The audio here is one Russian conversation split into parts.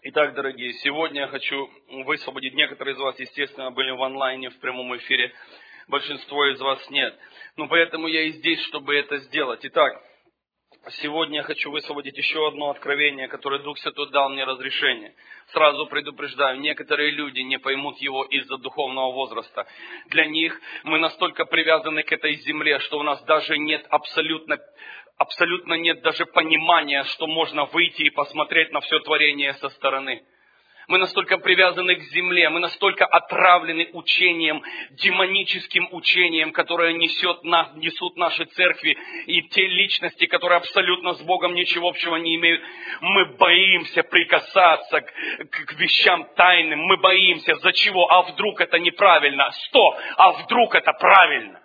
Итак, дорогие, сегодня я хочу высвободить. Некоторые из вас, естественно, были в онлайне, в прямом эфире. Большинство из вас нет. Но поэтому я и здесь, чтобы это сделать. Итак, сегодня я хочу высвободить еще одно откровение, которое Дух Святой дал мне разрешение. Сразу предупреждаю, некоторые люди не поймут его из-за духовного возраста. Для них мы настолько привязаны к этой земле, что у нас даже нет абсолютно нет даже понимания, что можно выйти и посмотреть на все творение со стороны. Мы настолько привязаны к земле, мы настолько отравлены учением, демоническим учением, которое несут наши церкви и те личности, которые абсолютно с Богом ничего общего не имеют. Мы боимся прикасаться к вещам тайным, мы боимся. За чего? А вдруг это неправильно? А вдруг это правильно?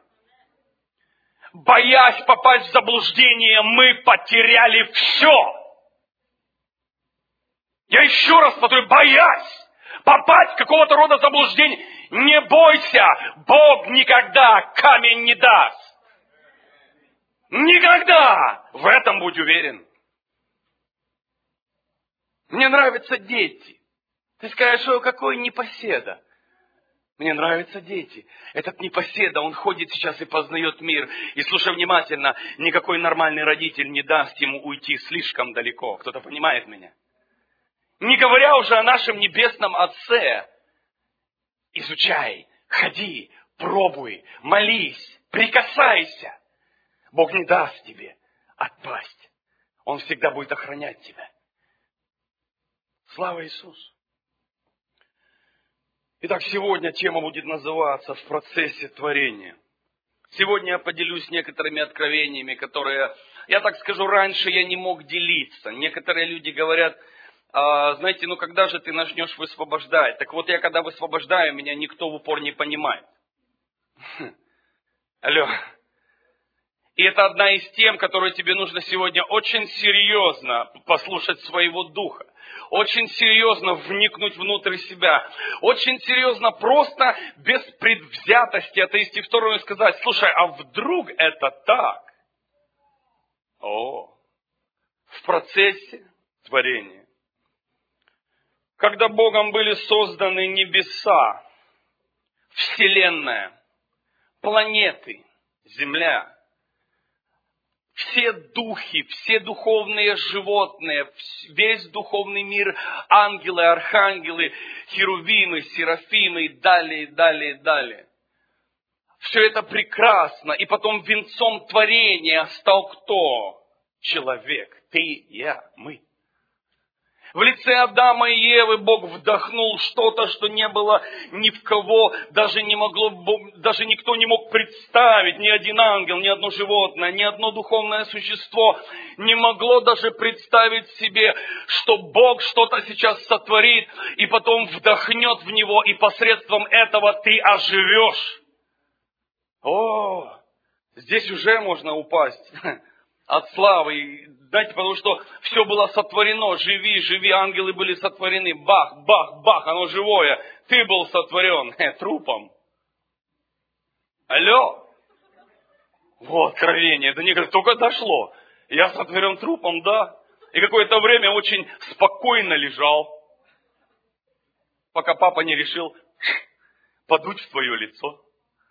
Боясь попасть в заблуждение, мы потеряли все. Я еще раз повторю, боясь попасть в какого-то рода заблуждение, не бойся, Бог никогда камень не даст. Никогда! В этом будь уверен. Мне нравятся дети. Ты скажешь, что какой непоседа. Мне нравятся дети. Этот непоседа, он ходит сейчас и познает мир. И слушай внимательно, никакой нормальный родитель не даст ему уйти слишком далеко. Кто-то понимает меня? Не говоря уже о нашем небесном Отце. Изучай, ходи, пробуй, молись, прикасайся. Бог не даст тебе отпасть. Он всегда будет охранять тебя. Слава Иисусу! Итак, сегодня тема будет называться «В процессе творения». Сегодня я поделюсь некоторыми откровениями, которые, я так скажу, раньше я не мог делиться. Некоторые люди говорят, знаете, когда же ты начнешь высвобождать? Так вот, я когда высвобождаю, меня никто в упор не понимает. Алло. И это одна из тем, которую тебе нужно сегодня очень серьезно послушать своего духа. Очень серьезно вникнуть внутрь себя. Очень серьезно, просто без предвзятости отойти в сторону и сказать, слушай, а вдруг это так? В процессе творения. Когда Богом были созданы небеса, Вселенная, планеты, Земля, все духи, все духовные животные, весь духовный мир, ангелы, архангелы, херувимы, серафимы и далее, и далее, и далее. Все это прекрасно. И потом венцом творения стал кто? Человек. Ты, я, мы. В лице Адама и Евы Бог вдохнул что-то, что не было ни в кого, даже никто не мог представить, ни один ангел, ни одно животное, ни одно духовное существо не могло даже представить себе, что Бог что-то сейчас сотворит, и потом вдохнет в него, и посредством этого ты оживешь. Здесь уже можно упасть от славы. Знаете, потому что все было сотворено. Живи, живи, ангелы были сотворены. Бах, бах, бах, оно живое. Ты был сотворен трупом. Алло. Вот откровение. До них только дошло. Я сотворен трупом, да. И какое-то время очень спокойно лежал. Пока папа не решил подуть в твое лицо.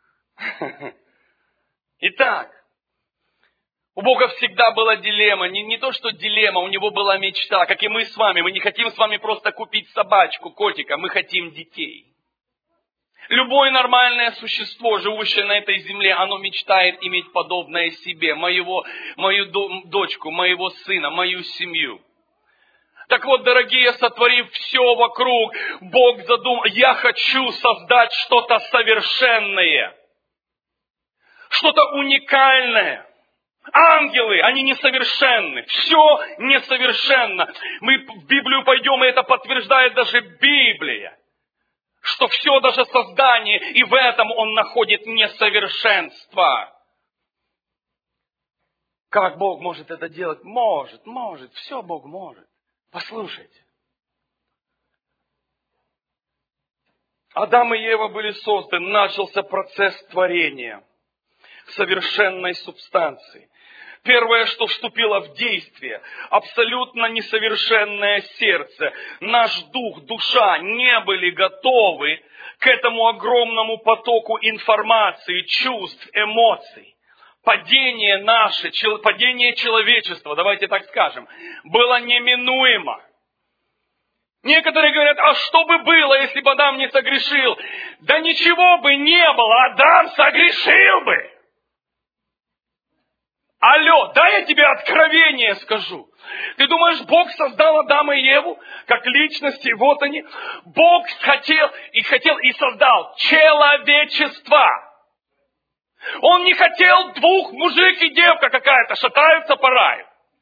Итак. У Бога всегда была дилемма. Не то, что дилемма, у Него была мечта, как и мы с вами. Мы не хотим с вами просто купить собачку, котика, мы хотим детей. Любое нормальное существо, живущее на этой земле, оно мечтает иметь подобное себе. Мою дочку, моего сына, мою семью. Так вот, дорогие, сотворив все вокруг, Бог задумал, я хочу создать что-то совершенное. Что-то уникальное. Ангелы, они несовершенны. Все несовершенно. Мы в Библию пойдем, и это подтверждает даже Библия. Что все, даже создание, и в этом он находит несовершенство. Как Бог может это делать? Может. Все Бог может. Послушайте. Адам и Ева были созданы, начался процесс творения совершенной субстанции. Первое, что вступило в действие, абсолютно несовершенное сердце. Наш дух, душа не были готовы к этому огромному потоку информации, чувств, эмоций. Падение наше, падение человечества, давайте так скажем, было неминуемо. Некоторые говорят, а что бы было, если бы Адам не согрешил? Да ничего бы не было, Адам согрешил бы. Алло, дай я тебе откровение скажу. Ты думаешь, Бог создал Адама и Еву как личности, вот они. Бог хотел и создал человечество. Он не хотел двух, мужик и девка какая-то, шатаются по раю.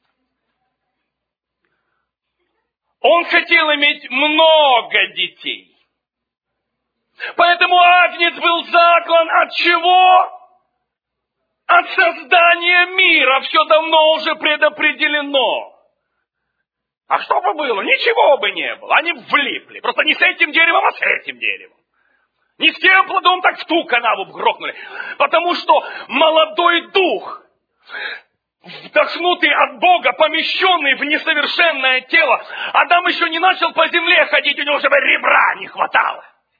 Он хотел иметь много детей. Поэтому Агнец был заклан от чего? От создания мира. Все давно уже предопределено. А что бы было? Ничего бы не было. Они влипли. Просто не с этим деревом, а с этим деревом. Не с тем плодом, так в ту канаву грохнули. Потому что молодой дух, вдохнутый от Бога, помещенный в несовершенное тело, Адам еще не начал по земле ходить, у него уже ребра не хватало.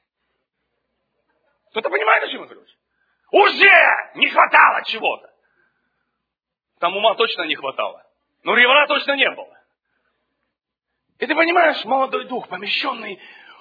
Кто-то понимает, о чем я говорю? Уже не хватало чего-то. Там ума точно не хватало. Но ребра точно не было. И ты понимаешь, молодой дух, помещенный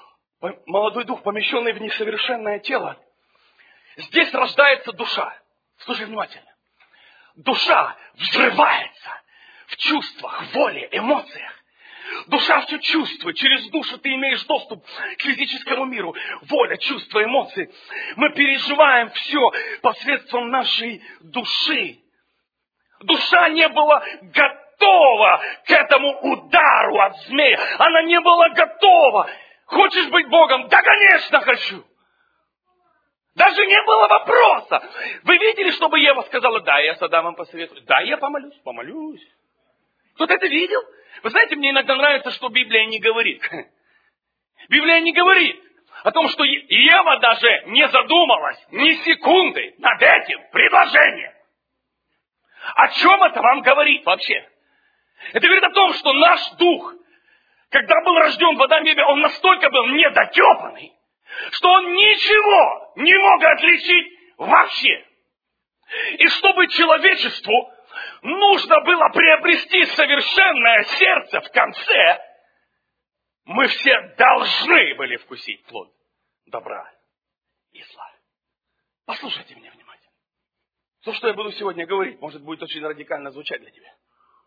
в несовершенное тело, здесь рождается душа. Слушай внимательно. Душа взрывается в чувствах, воле, эмоциях. Душа все чувствует. Через душу ты имеешь доступ к физическому миру. Воля, чувства, эмоции. Мы переживаем все посредством нашей души. Душа не была готова к этому удару от змея. Она не была готова. Хочешь быть Богом? Да, конечно, хочу. Даже не было вопроса. Вы видели, чтобы Ева сказала, да, я с Адамом посоветую. Да, я помолюсь. Кто-то это видел? Вы знаете, мне иногда нравится, что Библия не говорит. Библия не говорит о том, что Ева даже не задумалась ни секунды над этим предложением. О чем это вам говорит вообще? Это говорит о том, что наш дух, когда был рожден в Адаме и Еве, он настолько был недотепанный, что он ничего не мог отличить вообще. И чтобы человечеству нужно было приобрести совершенное сердце в конце, мы все должны были вкусить плод добра и зла. Послушайте меня внимательно. То, что я буду сегодня говорить, может будет очень радикально звучать для тебя.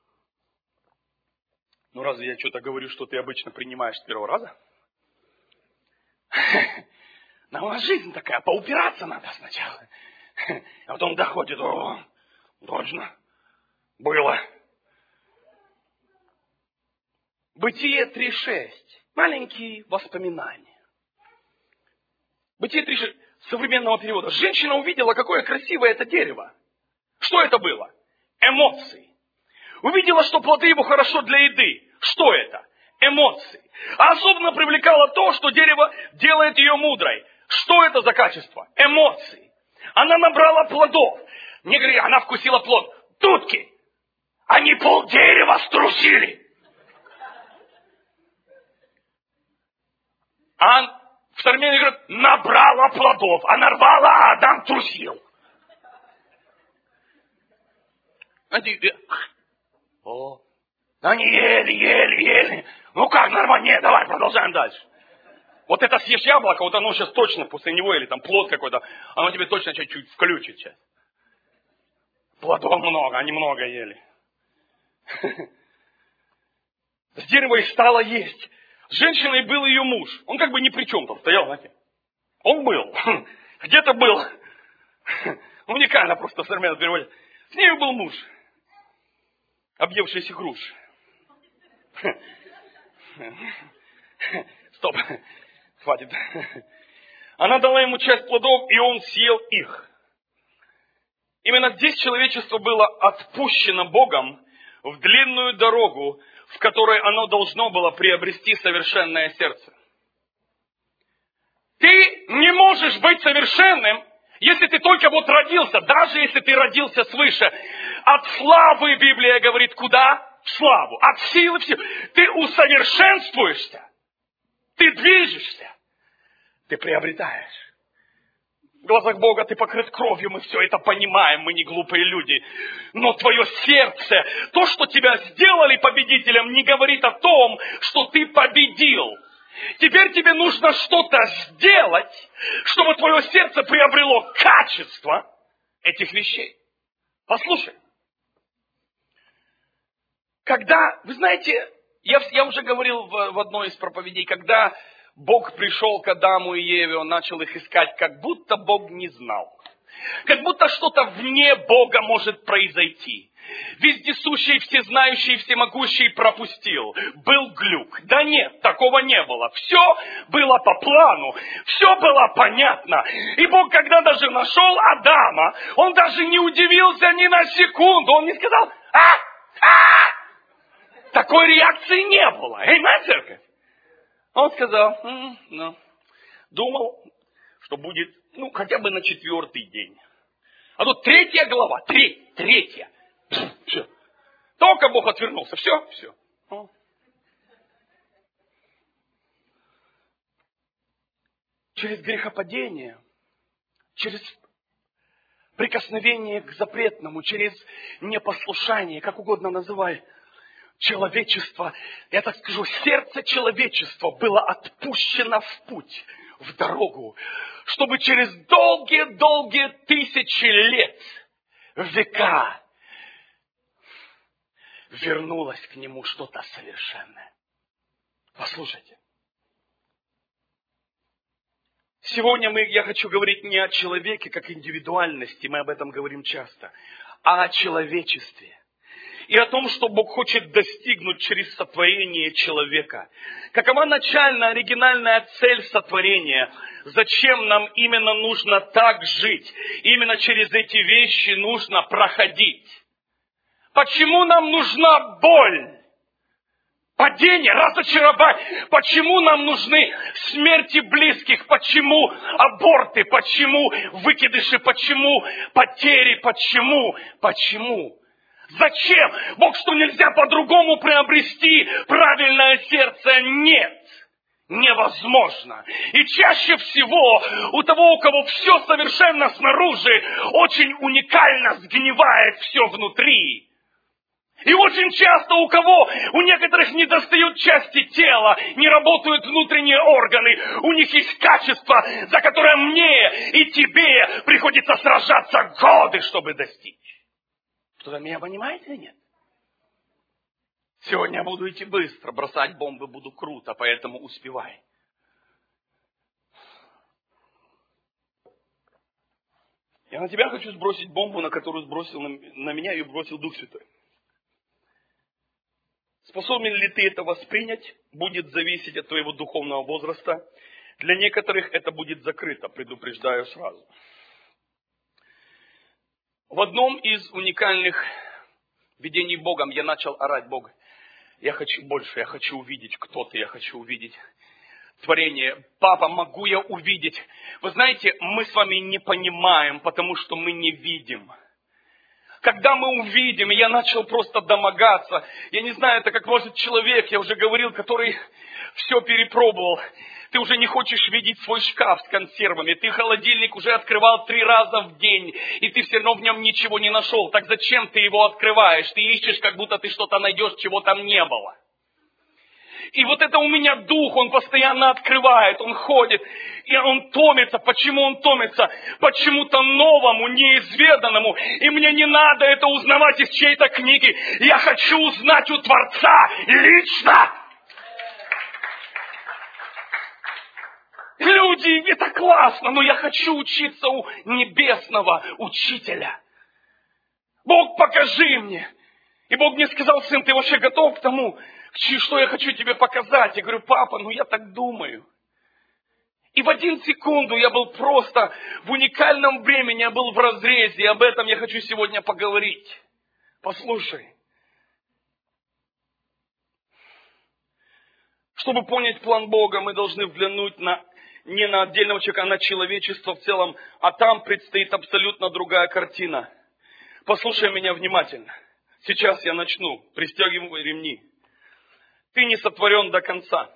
Ну разве я что-то говорю, что ты обычно принимаешь с первого раза? Но у нас жизнь такая, поупираться надо сначала. А потом доходит, точно, было. Бытие 3.6. Маленькие воспоминания. Бытие 3.6 современного перевода. Женщина увидела, какое красивое это дерево. Что это было? Эмоции. Увидела, что плоды его хорошо для еды. Что это? Эмоции. А особенно привлекало то, что дерево делает ее мудрой. Что это за качество? Эмоции. Она набрала плодов. Не говори, она вкусила плод. Дудки. Они полдерева струсили. А в современном говорят, набрала плодов. А нарвала, а Адам трусил. Они ели. Ну как, нормально? Нет, давай, продолжаем дальше. Вот это съешь яблоко, вот оно сейчас точно после него, или там плод какой-то, оно тебе точно чуть-чуть включит сейчас. Плодов много, они много ели. С дерева и стала есть. С женщиной был ее муж. Он как бы ни при чем там стоял, знаете. Он был. Где-то был. Уникально просто в современном переводе. С нею был муж. Объевшийся груш. Стоп. Хватит. Она дала ему часть плодов, и он съел их. Именно здесь человечество было отпущено Богом в длинную дорогу, в которой оно должно было приобрести совершенное сердце. Ты не можешь быть совершенным, Если ты только вот родился, даже если ты родился свыше, от славы, Библия говорит, куда? В славу. От силы в силу. Ты усовершенствуешься. Ты движешься. Ты приобретаешь. В глазах Бога ты покрыт кровью, мы все это понимаем, мы не глупые люди. Но твое сердце, то, что тебя сделали победителем, не говорит о том, что ты победил. Теперь тебе нужно что-то сделать, чтобы твое сердце приобрело качество этих вещей. Послушай. Когда, вы знаете, я уже говорил в одной из проповедей, когда Бог пришел к Адаму и Еве, Он начал их искать, как будто Бог не знал. Как будто что-то вне Бога может произойти. Вездесущий, всезнающий, всемогущий пропустил. Был глюк. Да нет, такого не было. Все было по плану. Все было понятно. И Бог, когда даже нашел Адама, Он даже не удивился ни на секунду. Он не сказал Такой реакции не было. Аминь, церковь? Он сказал, думал, что будет, хотя бы на 4-й день. А тут 3 глава, 3. Все. Только Бог отвернулся. Все. Через грехопадение, через прикосновение к запретному, через непослушание, как угодно называй, человечество, я так скажу, сердце человечества было отпущено в путь, в дорогу, чтобы через долгие тысячи лет, века, вернулось к нему что-то совершенное. Послушайте. Сегодня я хочу говорить не о человеке как индивидуальности, мы об этом говорим часто, а о человечестве. И о том, что Бог хочет достигнуть через сотворение человека. Какова начальная, оригинальная цель сотворения? Зачем нам именно нужно так жить? Именно через эти вещи нужно проходить. Почему нам нужна боль? Падение, разочарование. Почему нам нужны смерти близких? Почему аборты? Почему выкидыши? Почему потери? Почему? Зачем? Бог, что нельзя по-другому приобрести правильное сердце? Нет. Невозможно. И чаще всего у того, у кого все совершенно снаружи, очень уникально сгнивает все внутри. И очень часто у некоторых недостают части тела, не работают внутренние органы, у них есть качество, за которое мне и тебе приходится сражаться годы, чтобы достичь. Кто-то меня понимает или нет? Сегодня я буду идти быстро, бросать бомбы буду круто, поэтому успевай. Я на тебя хочу сбросить бомбу, на которую сбросил на меня, ее бросил Дух Святой. Способен ли ты это воспринять, будет зависеть от твоего духовного возраста. Для некоторых это будет закрыто, предупреждаю сразу. В одном из уникальных видений Богом я начал орать: Бог, я хочу больше, я хочу увидеть, кто ты, я хочу увидеть творение. Папа, могу я увидеть? Вы знаете, мы с вами не понимаем, потому что мы не видим. Когда мы увидим, я начал просто домогаться. Я не знаю, это как может человек, я уже говорил, который все перепробовал. Ты уже не хочешь видеть свой шкаф с консервами. Ты холодильник уже открывал 3 раза в день, и ты все равно в нем ничего не нашел. Так зачем ты его открываешь? Ты ищешь, как будто ты что-то найдешь, чего там не было. И вот это у меня дух, он постоянно открывает, он ходит, и он томится. Почему он томится? Почему-то новому, неизведанному. И мне не надо это узнавать из чьей-то книги. Я хочу узнать у Творца лично. Люди, это классно, но я хочу учиться у небесного учителя. Бог, покажи мне. И Бог мне сказал: сын, ты вообще готов к тому, что я хочу тебе показать? Я говорю: папа, я так думаю. И в 1 секунду я был просто в уникальном времени, я был в разрезе, и об этом я хочу сегодня поговорить. Послушай. Чтобы понять план Бога, мы должны взглянуть на не на отдельного человека, а на человечество в целом. А там предстоит абсолютно другая картина. Послушай меня внимательно. Сейчас я начну. Пристегивай ремни. Ты не сотворен до конца.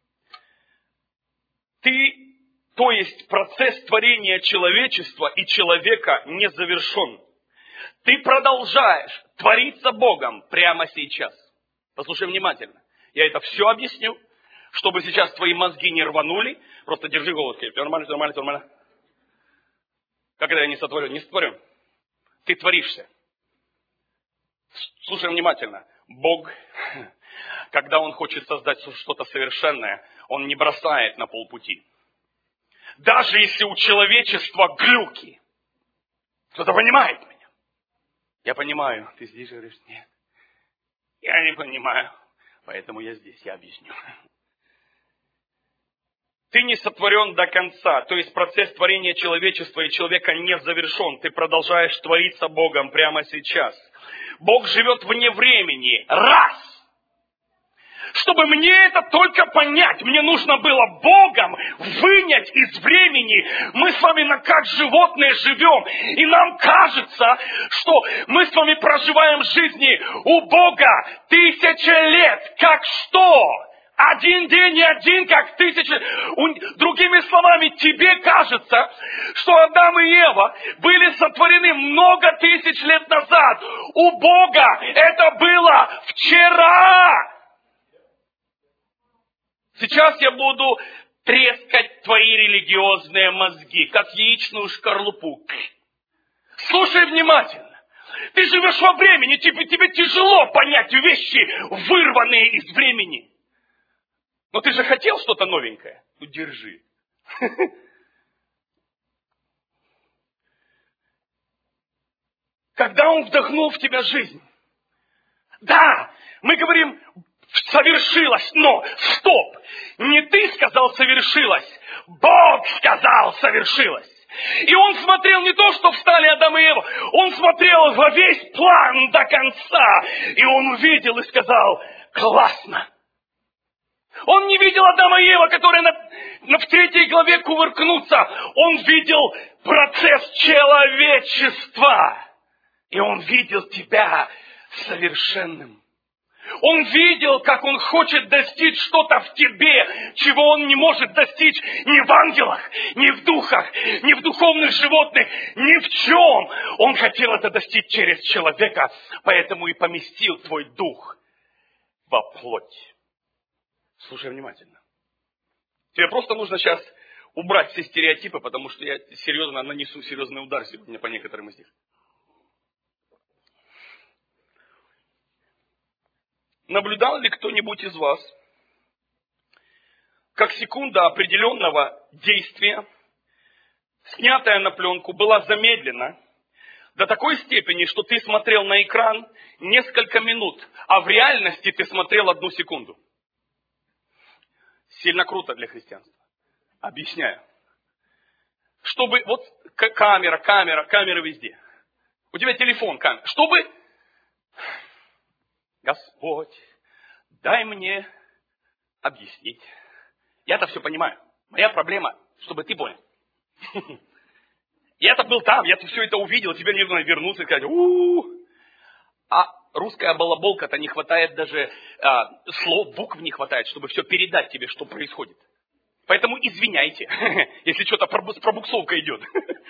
То есть процесс творения человечества и человека не завершен. Ты продолжаешь твориться Богом прямо сейчас. Послушай внимательно. Я это все объясню, чтобы сейчас твои мозги не рванули. Просто держи голову. Нормально. Как это я не сотворен? Не сотворен. Ты творишься. Слушай внимательно. Бог, когда Он хочет создать что-то совершенное, Он не бросает на полпути. Даже если у человечества глюки. Кто-то понимает меня? Я понимаю. Ты здесь говоришь, нет. Я не понимаю. Поэтому я здесь, я объясню. Ты не сотворен до конца. То есть процесс творения человечества и человека не завершен. Ты продолжаешь твориться Богом прямо сейчас. Бог живет вне времени. Раз. Чтобы мне это только понять, мне нужно было Богом вынять из времени. Мы с вами как животные живем. И нам кажется, что мы с вами проживаем жизни у Бога 1000 лет. Как что? Один день и один, как 1000. Другими словами, тебе кажется, что Адам и Ева были сотворены много тысяч лет назад. У Бога это было вчера. Сейчас я буду трескать твои религиозные мозги, как яичную шкарлупу. Слушай внимательно. Ты живешь во времени, тебе тяжело понять вещи, вырванные из времени. Но ты же хотел что-то новенькое? Ну, держи. Когда Он вдохнул в тебя жизнь. Да, мы говорим, совершилось, но стоп. Не ты сказал совершилось, Бог сказал совершилось. И Он смотрел не то, что встали Адам и Ева, Он смотрел во весь план до конца. И Он увидел и сказал, классно. Он не видел Адама и Ева, которые в 3 главе кувыркнутся. Он видел процесс человечества. И Он видел тебя совершенным. Он видел, как Он хочет достичь что-то в тебе, чего Он не может достичь ни в ангелах, ни в духах, ни в духовных животных, ни в чем. Он хотел это достичь через человека, поэтому и поместил твой дух во плоть. Слушай внимательно. Тебе просто нужно сейчас убрать все стереотипы, потому что я серьезно нанесу серьезный удар сегодня по некоторым из них. Наблюдал ли кто-нибудь из вас, как секунда определенного действия, снятая на пленку, была замедлена до такой степени, что ты смотрел на экран несколько минут, а в реальности ты смотрел 1 секунду? Сильно круто для христианства. Объясняю. Чтобы, вот камеры везде. У тебя телефон, камера. Чтобы, Господь, дай мне объяснить. Я-то все понимаю. Моя проблема, чтобы ты понял. Я-то был там, я-то все это увидел, теперь мне нужно вернуться и сказать, А русская балаболка-то не хватает даже слов, букв не хватает, чтобы все передать тебе, что происходит. Поэтому извиняйте, если что-то с пробуксовкой идет.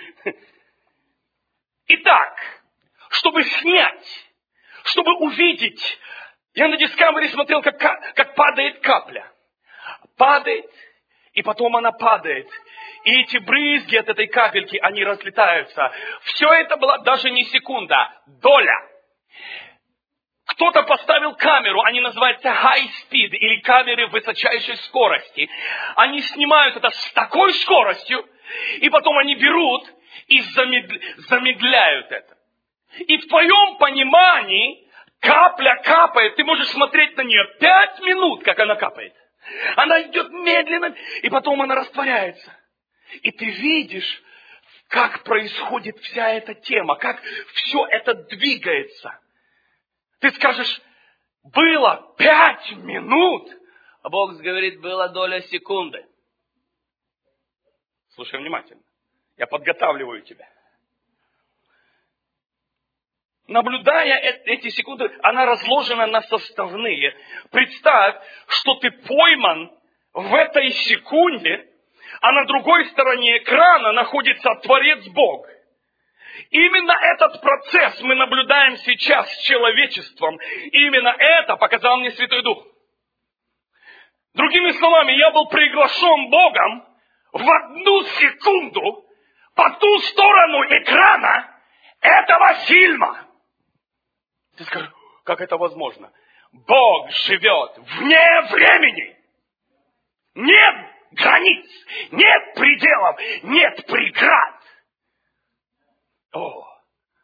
Итак, чтобы снять, чтобы увидеть, я на дискавери смотрел, как падает капля. Падает, и потом она падает. И эти брызги от этой капельки, они разлетаются. Все это была даже не секунда, доля. Кто-то поставил камеру, они называются high speed, или камеры высочайшей скорости. Они снимают это с такой скоростью, и потом они берут и замедляют это. И в твоем понимании капля капает, ты можешь смотреть на нее 5 минут, как она капает. Она идет медленно, и потом она растворяется. И ты видишь, как происходит вся эта тема, как все это двигается. Ты скажешь, было 5 минут, а Бог говорит, была доля секунды. Слушай внимательно. Я подготавливаю тебя. Наблюдая эти секунды, она разложена на составные. Представь, что ты пойман в этой секунде, а на другой стороне экрана находится Творец Бог. Именно этот процесс мы наблюдаем сейчас с человечеством. Именно это показал мне Святой Дух. Другими словами, я был приглашен Богом в одну секунду по ту сторону экрана этого фильма. Ты скажешь, как это возможно? Бог живет вне времени. Нет границ, нет пределов, нет преград. О!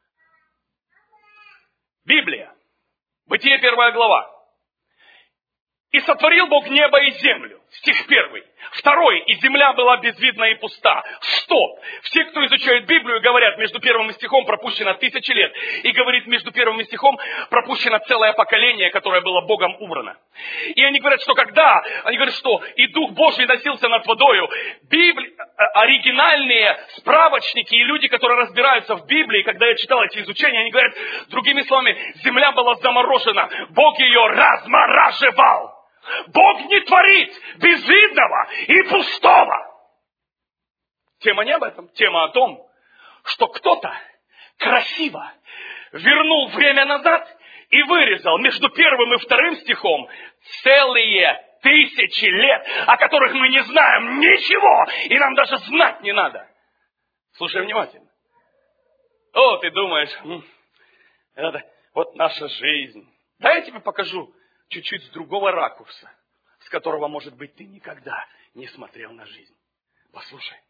Библия. Бытие 1 глава. «И сотворил Бог небо и землю». Стих 1. 2. «И земля была безвидна и пуста». Стоп! Все, кто изучает Библию, говорят, между первым стихом пропущено 1000 лет. И говорит, между первым стихом пропущено целое поколение, которое было Богом убрано. И они говорят, что когда? Они говорят, что и Дух Божий носился над водою. Оригинальные справочники и люди, которые разбираются в Библии, когда я читал эти изучения, они говорят, другими словами, земля была заморожена. Бог ее размораживал. Бог не творит безвидного и пустого. Тема не об этом. Тема о том, что кто-то красиво вернул время назад и вырезал между 1 и 2 стихом целые 1000 лет, о которых мы не знаем ничего, и нам даже знать не надо. Слушай внимательно. О, ты думаешь, это вот наша жизнь. Да я тебе покажу чуть-чуть с другого ракурса, с которого, может быть, ты никогда не смотрел на жизнь. Послушай.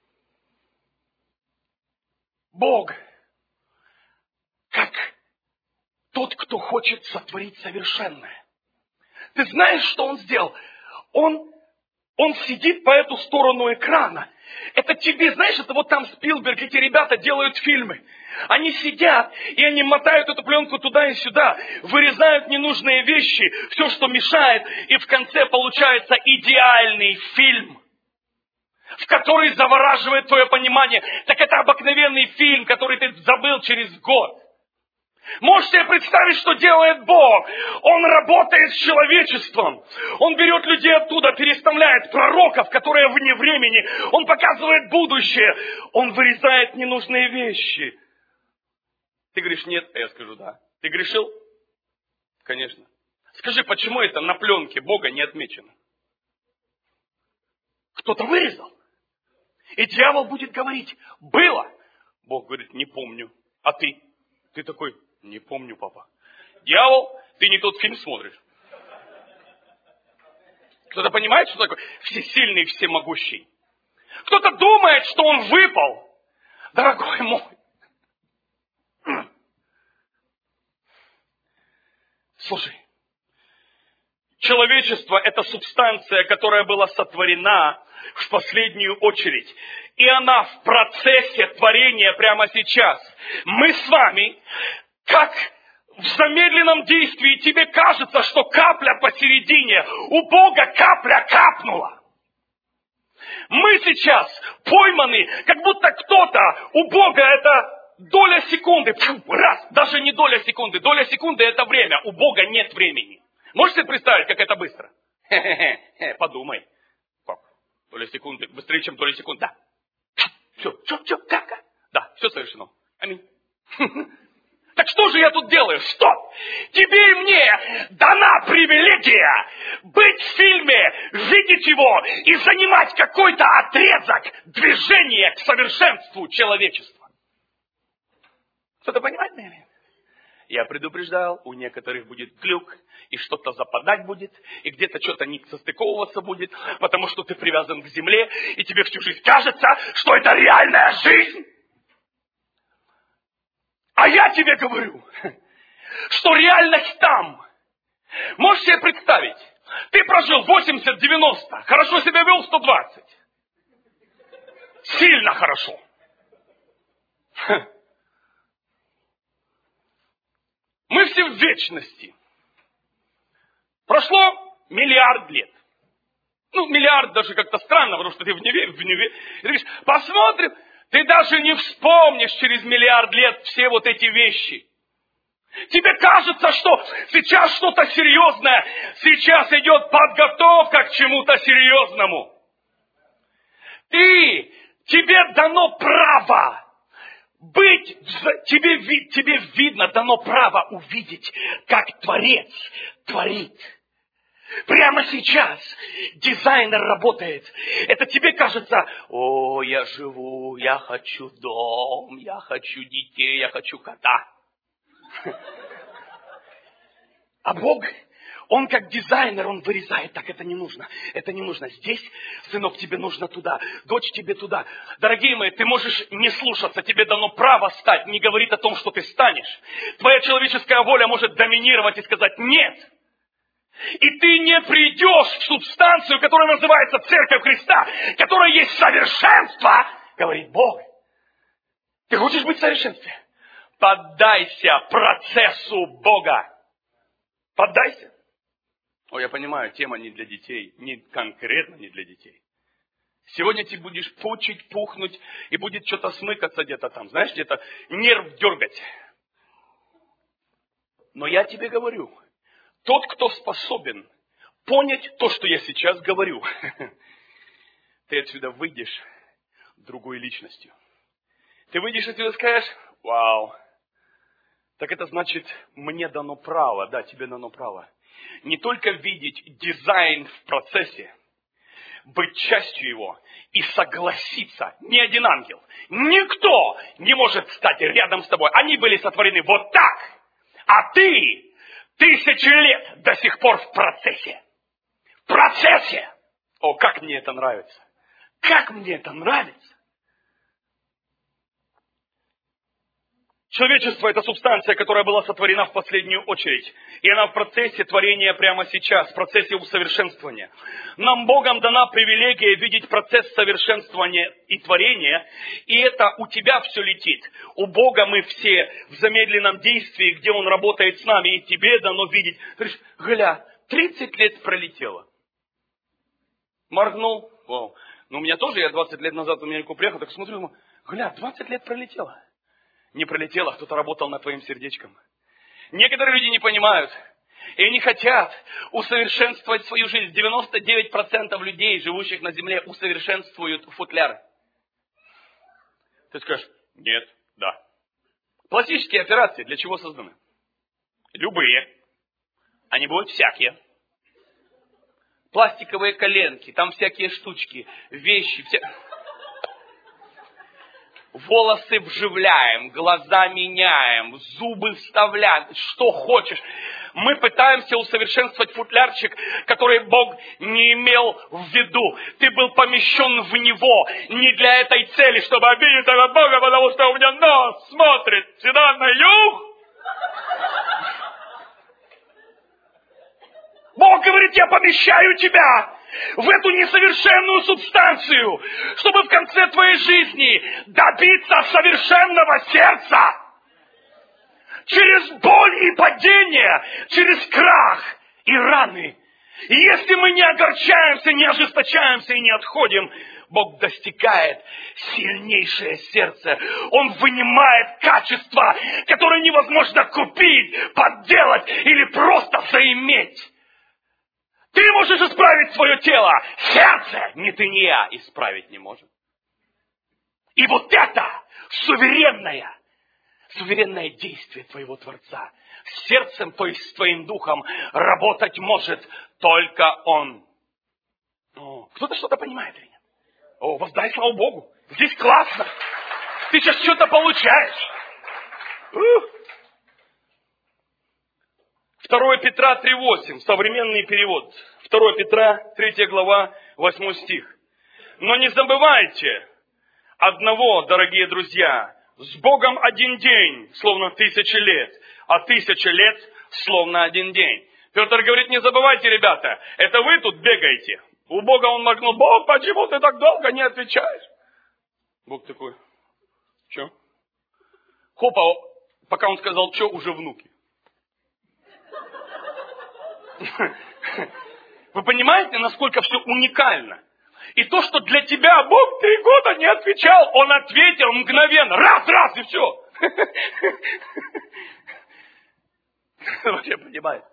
Бог, как тот, кто хочет сотворить совершенное. Ты знаешь, что Он сделал? Он сидит по эту сторону экрана. Это тебе, знаешь, это вот там Спилберг, эти ребята делают фильмы. Они сидят, и они мотают эту пленку туда и сюда, вырезают ненужные вещи, все, что мешает, и в конце получается идеальный фильм, в который завораживает твое понимание. Так это обыкновенный фильм, который ты забыл через год. Можешь себе представить, что делает Бог? Он работает с человечеством. Он берет людей оттуда, переставляет пророков, которые вне времени. Он показывает будущее. Он вырезает ненужные вещи. Ты говоришь, нет, а я скажу, да. Ты грешил? Конечно. Скажи, почему это на пленке Бога не отмечено? Кто-то вырезал. И дьявол будет говорить, было. Бог говорит, не помню. А ты? Ты такой, не помню, папа. Дьявол, ты не тот фильм смотришь. Кто-то понимает, что такое всесильный, всемогущий? Кто-то думает, что он выпал. Дорогой мой. Слушай, человечество – это субстанция, которая была сотворена в последнюю очередь. И она в процессе творения прямо сейчас. Мы с вами, как в замедленном действии, тебе кажется, что капля посередине, у Бога капля капнула. Мы сейчас пойманы, как будто кто-то, у Бога это доля секунды, раз, даже не доля секунды это время, у Бога нет времени. Можете себе представить, как это быстро? Подумай. Как? Доля секунды, быстрее, чем доля секунды, да. Все, как? Да, все совершено. Аминь. Так что же я тут делаю? Стоп! Тебе и мне дана привилегия быть в фильме, видеть его и занимать какой-то отрезок движения к совершенству человечества. Кто-то понимает, наверное? Я предупреждал, у некоторых будет глюк, и что-то западать будет, и где-то что-то не состыковываться будет, потому что ты привязан к земле, и тебе всю жизнь кажется, что это реальная жизнь. А я тебе говорю, что реальность там. Можешь себе представить, ты прожил 80-90, хорошо себя вел 120. Сильно хорошо. Мы все в вечности. Прошло 1 миллиард лет. Миллиард даже как-то странно, потому что ты в Неве. Ты говоришь, посмотрим, ты даже не вспомнишь через миллиард лет все вот эти вещи. Тебе кажется, что сейчас что-то серьезное, сейчас идет подготовка к чему-то серьезному. Тебе дано право быть, тебе видно, дано право увидеть, как Творец творит. Прямо сейчас дизайнер работает. Это тебе кажется, я живу, я хочу дом, я хочу детей, я хочу кота. А Бог, Он как дизайнер, Он вырезает. Так, это не нужно. Это не нужно. Здесь, сынок, тебе нужно туда. Дочь, тебе туда. Дорогие мои, ты можешь не слушаться. Тебе дано право стать. Не говорит о том, что ты станешь. Твоя человеческая воля может доминировать и сказать «нет». И ты не придешь в субстанцию, которая называется Церковь Христа, которая есть совершенство, говорит Бог. Ты хочешь быть в совершенстве? Поддайся процессу Бога. Поддайся. Я понимаю, тема не для детей, не конкретно не для детей. Сегодня ты будешь пучить, пухнуть, и будет что-то смыкаться где-то там, знаешь, где-то нерв дергать. Но я тебе говорю, тот, кто способен понять то, что я сейчас говорю, ты отсюда выйдешь другой личностью. Ты выйдешь отсюда и скажешь, вау, так это значит, мне дано право, да, тебе дано право, не только видеть дизайн в процессе, быть частью его и согласиться. Ни один ангел, никто не может стать рядом с тобой. Они были сотворены вот так, а ты 1000 лет до сих пор в процессе. В процессе! Как мне это нравится! Как мне это нравится! Человечество – это субстанция, которая была сотворена в последнюю очередь. И она в процессе творения прямо сейчас, в процессе усовершенствования. Нам Богом дана привилегия видеть процесс совершенствования и творения. И это у тебя все летит. У Бога мы все в замедленном действии, где Он работает с нами. И тебе дано видеть. Ты говоришь, гля, 30 лет пролетело. Моргнул. Вау. У меня тоже, я 20 лет назад в Америку приехал, так смотрю, гля, 20 лет пролетело. Не пролетело, кто-то работал над твоим сердечком. Некоторые люди не понимают. И они хотят усовершенствовать свою жизнь. 99% людей, живущих на земле, усовершенствуют футляры. Ты скажешь, нет, да. Пластические операции для чего созданы? Любые. Они будут всякие. Пластиковые коленки, там всякие штучки, вещи, волосы вживляем, глаза меняем, зубы вставляем, что хочешь. Мы пытаемся усовершенствовать футлярчик, который Бог не имел в виду. Ты был помещен в него не для этой цели, чтобы обидеть этого Бога, потому что у меня нос смотрит всегда на юг. Бог говорит, я помещаю тебя в эту несовершенную субстанцию, чтобы в конце твоей жизни добиться совершенного сердца. Через боль и падение, через крах и раны. И если мы не огорчаемся, не ожесточаемся и не отходим, Бог достигает сильнейшее сердце. Он вынимает качества, которые невозможно купить, подделать или просто заиметь. Ты можешь исправить свое тело, сердце, ни ты, ни я, исправить не может. И вот это суверенное действие твоего Творца. С сердцем, то есть с твоим духом, работать может только Он. Кто-то что-то понимает или нет? Воздай славу Богу. Здесь классно. Ты сейчас что-то получаешь. 2 Петра 3:8, современный перевод. 2 Петра, 3 глава, 8 стих. Но не забывайте одного, дорогие друзья, с Богом один день, словно 1000 лет, а 1000 лет, словно один день. Петр говорит, не забывайте, ребята, это вы тут бегаете. У Бога он моргнул, Бог, почему ты так долго не отвечаешь? Бог такой, что? Хопа, пока он сказал, что, уже внуки. Вы понимаете, насколько все уникально? И то, что для тебя Бог 3 года не отвечал, Он ответил мгновенно. Раз, и все. Вообще понимаете?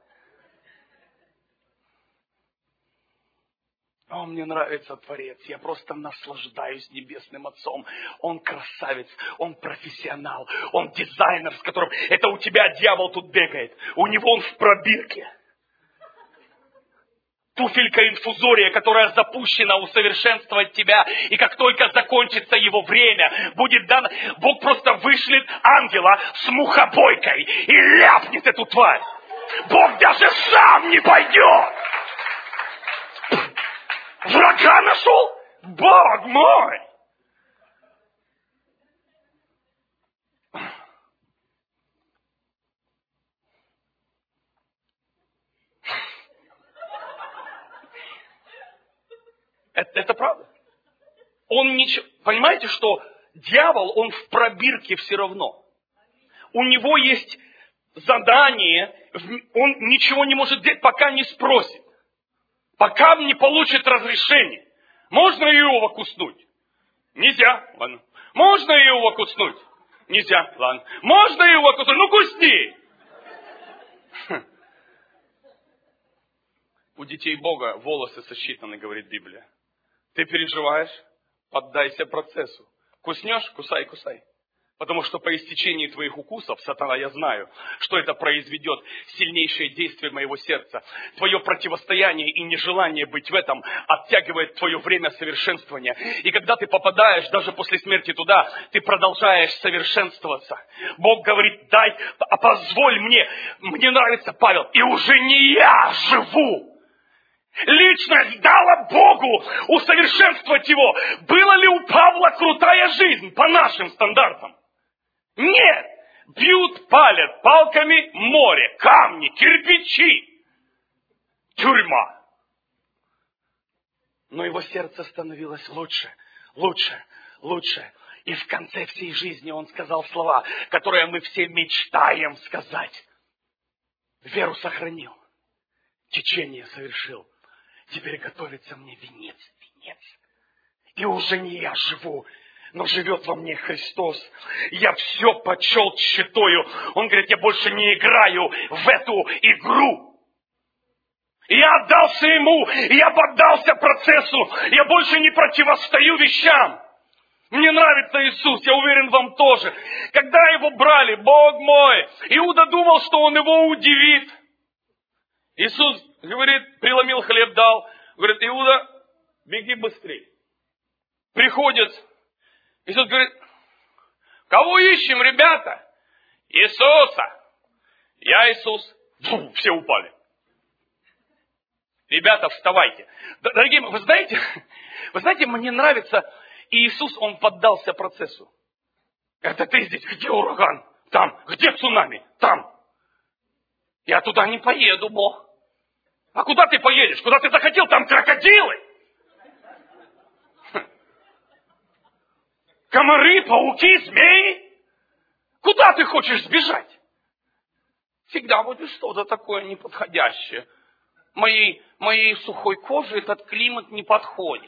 О, мне нравится Творец, я просто наслаждаюсь Небесным Отцом. Он красавец, он профессионал, он дизайнер, с которым... Это у тебя дьявол тут бегает, у него он в пробирке. Туфелька-инфузория, которая запущена усовершенствовать тебя. И как только закончится его время, будет дан... Бог просто вышлет ангела с мухобойкой и ляпнет эту тварь. Бог даже сам не пойдет. Врага нашел? Бог мой! Это правда. Он ничего... Понимаете, что дьявол, он в пробирке все равно. У него есть задание, он ничего не может делать, пока не спросит. Пока не получит разрешение. Можно Иова куснуть? Нельзя. Ладно. Можно Иова куснуть? Нельзя. Ладно. Можно Иова куснуть? Ну кусни. У детей Бога волосы сосчитаны, говорит Библия. Ты переживаешь? Поддайся процессу. Куснешь? Кусай, кусай. Потому что по истечении твоих укусов, сатана, я знаю, что это произведет сильнейшее действие моего сердца. Твое противостояние и нежелание быть в этом оттягивает твое время совершенствования. И когда ты попадаешь даже после смерти туда, ты продолжаешь совершенствоваться. Бог говорит, позволь мне нравится Павел, и уже не я живу. Личность дала Богу усовершенствовать его. Была ли у Павла крутая жизнь по нашим стандартам? Нет. Бьют, палят палками море, камни, кирпичи. Тюрьма. Но его сердце становилось лучше, лучше, лучше. И в конце всей жизни он сказал слова, которые мы все мечтаем сказать. Веру сохранил, течение совершил. Теперь готовится мне венец. И уже не я живу, но живет во мне Христос. Я все почел тщетою. Он говорит, я больше не играю в эту игру. Я отдался Ему, я поддался процессу. Я больше не противостою вещам. Мне нравится Иисус, я уверен, вам тоже. Когда Его брали, Бог мой, Иуда думал, что Он его удивит. Иисус говорит, преломил хлеб, дал. Говорит, Иуда, беги быстрее. Приходит. Иисус говорит, кого ищем, ребята? Иисуса. Я Иисус. Фу, все упали. Ребята, вставайте. Дорогие мои, вы знаете, мне нравится, Иисус, Он поддался процессу. Это ты здесь, где ураган? Там. Где цунами? Там. Я туда не поеду, Бог. А куда ты поедешь? Куда ты захотел? Там крокодилы. Комары, пауки, змеи. Куда ты хочешь сбежать? Всегда будет что-то такое неподходящее. Моей сухой коже этот климат не подходит.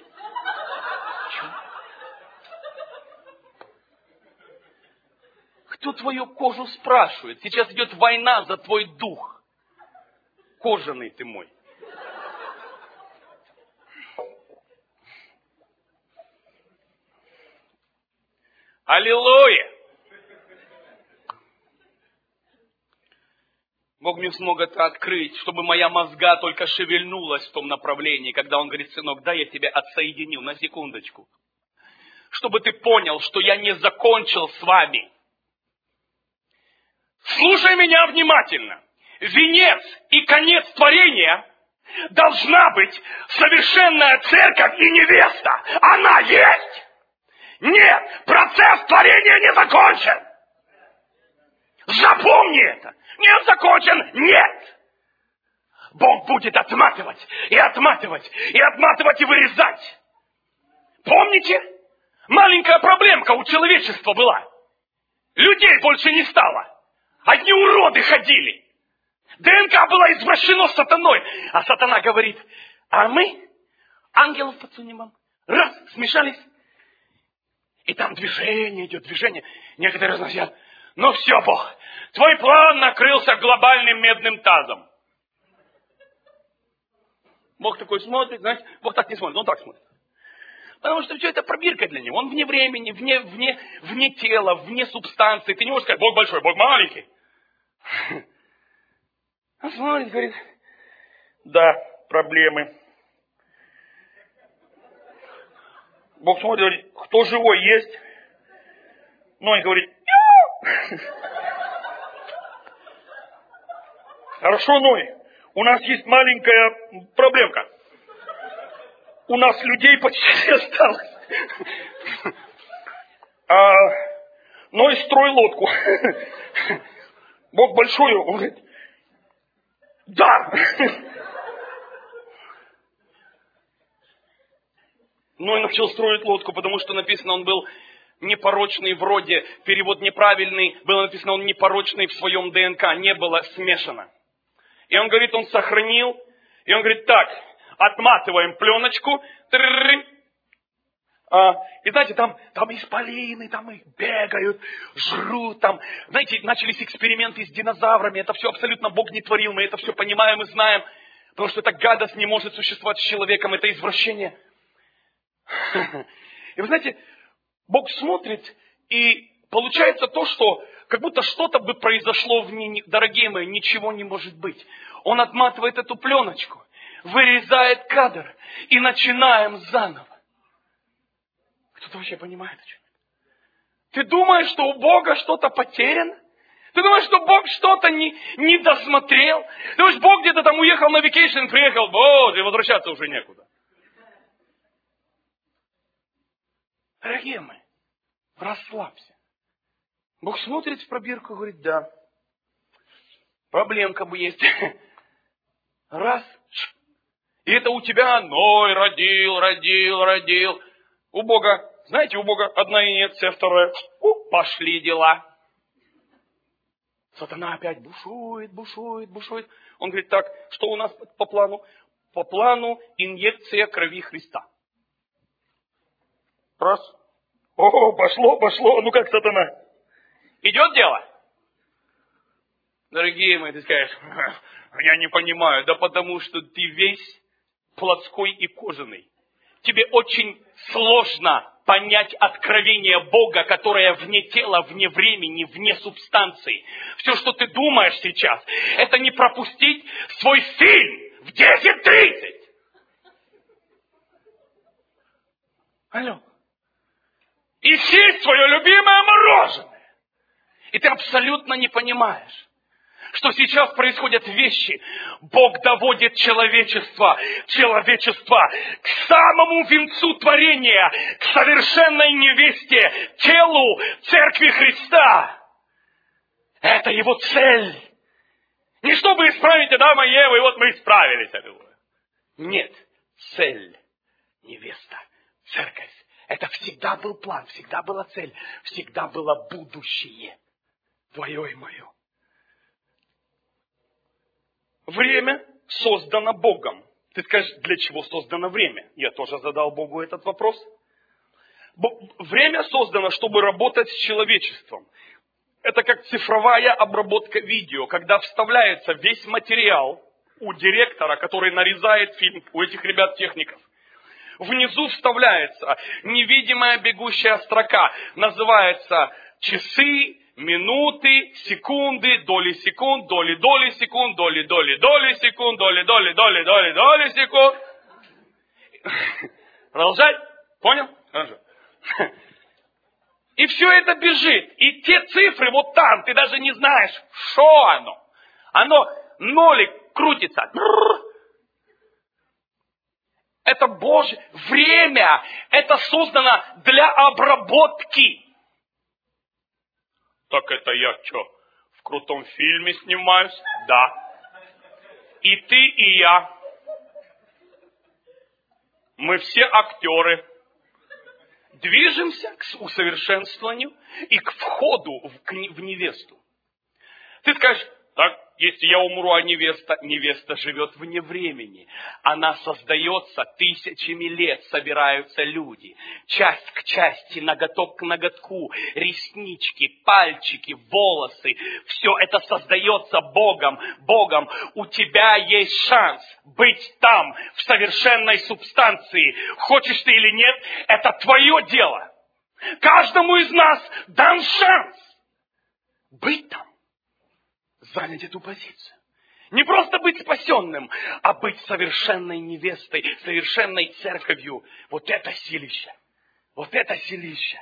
Кто твою кожу спрашивает? Сейчас идет война за твой дух. Кожаный ты мой. Аллилуйя! Бог мне смог это открыть, чтобы моя мозга только шевельнулась в том направлении, когда Он говорит, сынок, да, я тебя отсоединил на секундочку. Чтобы ты понял, что я не закончил с вами. Слушай меня внимательно. Венец и конец творения должна быть совершенная церковь и невеста. Она есть? Нет, процесс творения не закончен. Запомни это. Не закончен, нет. Бог будет отматывать, и отматывать, и отматывать, и вырезать. Помните? Маленькая проблемка у человечества была. Людей больше не стало. Одни уроды ходили. ДНК была извращена сатаной. А сатана говорит, А мы ангелов подсунем вам. Раз, смешались. И там движение идет, движение. Некоторые разносят. Ну все, Бог, твой план накрылся глобальным медным тазом. Бог такой смотрит, знаете, Бог так не смотрит, он так смотрит. Потому что все это пробирка для него. Он вне времени, вне тела, вне субстанции. Ты не можешь сказать, Бог большой, Бог маленький. Он смотрит, говорит, да, проблемы. Бог смотрит, говорит, кто живой есть? Ной говорит, хорошо, Ной, у нас есть маленькая проблемка. У нас людей почти не осталось. Ной, строй лодку. Бог большой, он говорит, да. Ной начал строить лодку, потому что написано, он был непорочный вроде, перевод неправильный, было написано, он непорочный в своем ДНК, не было смешано. И он говорит, он сохранил, и он говорит, так, отматываем пленочку, и знаете, там исполины, там их бегают, жрут, там, знаете, начались эксперименты с динозаврами, это все абсолютно Бог не творил, мы это все понимаем и знаем, потому что эта гадость не может существовать с человеком, это извращение. И вы знаете, Бог смотрит, и получается то, что как будто что-то бы произошло дорогие мои, ничего не может быть. Он отматывает эту пленочку, вырезает кадр, и начинаем заново. Кто-то вообще понимает, о чем это? Ты думаешь, что у Бога что-то потеряно? Ты думаешь, что Бог что-то не досмотрел? Ты думаешь, Бог где-то там уехал на вакейшн, приехал, Боже, возвращаться уже некуда. Дорогие мои, расслабься. Бог смотрит в пробирку и говорит, да, проблемка бы есть. Раз. И это у тебя Ной родил. У Бога, знаете, у Бога одна инъекция, вторая. Пошли дела. Сатана опять бушует. Он говорит, так, что у нас по плану? По плану инъекция крови Христа. Раз. О, пошло. Ну как, сатана? Идет дело? Дорогие мои, ты скажешь, я не понимаю. Да потому что ты весь плотской и кожаный. Тебе очень сложно понять откровение Бога, которое вне тела, вне времени, вне субстанции. Все, что ты думаешь сейчас, это не пропустить свой фильм в 10:30. Алло. И съесть свое любимое мороженое. И ты абсолютно не понимаешь, что сейчас происходят вещи. Бог доводит человечество к самому венцу творения, к совершенной невесте, телу Церкви Христа. Это его цель. Не чтобы исправить Адама и Еву, и вот мы исправились. Нет, цель, невеста, церковь. Это всегда был план, всегда была цель, всегда было будущее. Твое и мое. Время создано Богом. Ты скажешь, для чего создано время? Я тоже задал Богу этот вопрос. Время создано, чтобы работать с человечеством. Это как цифровая обработка видео, когда вставляется весь материал у директора, который нарезает фильм, у этих ребят-техников. Внизу вставляется невидимая бегущая строка. Называется часы, минуты, секунды, доли секунд, доли секунд, доли секунд, доли секунд. Продолжать? Понял? Хорошо. И все это бежит. И те цифры вот там, ты даже не знаешь, что оно. Оно нолик крутится. Это Божье время. Это создано для обработки. Так это я что, в крутом фильме снимаюсь? Да. И ты, и я. Мы все актеры. Движемся к усовершенствованию и к входу в невесту. Ты скажешь, так, если я умру, а невеста живет вне времени. Она создается тысячами лет, собираются люди. Часть к части, ноготок к ноготку, реснички, пальчики, волосы. Все это создается Богом. Богом, у тебя есть шанс быть там, в совершенной субстанции. Хочешь ты или нет, это твое дело. Каждому из нас дан шанс быть там. Занять эту позицию. Не просто быть спасенным, а быть совершенной невестой, совершенной церковью. Вот это силище. Вот это силище.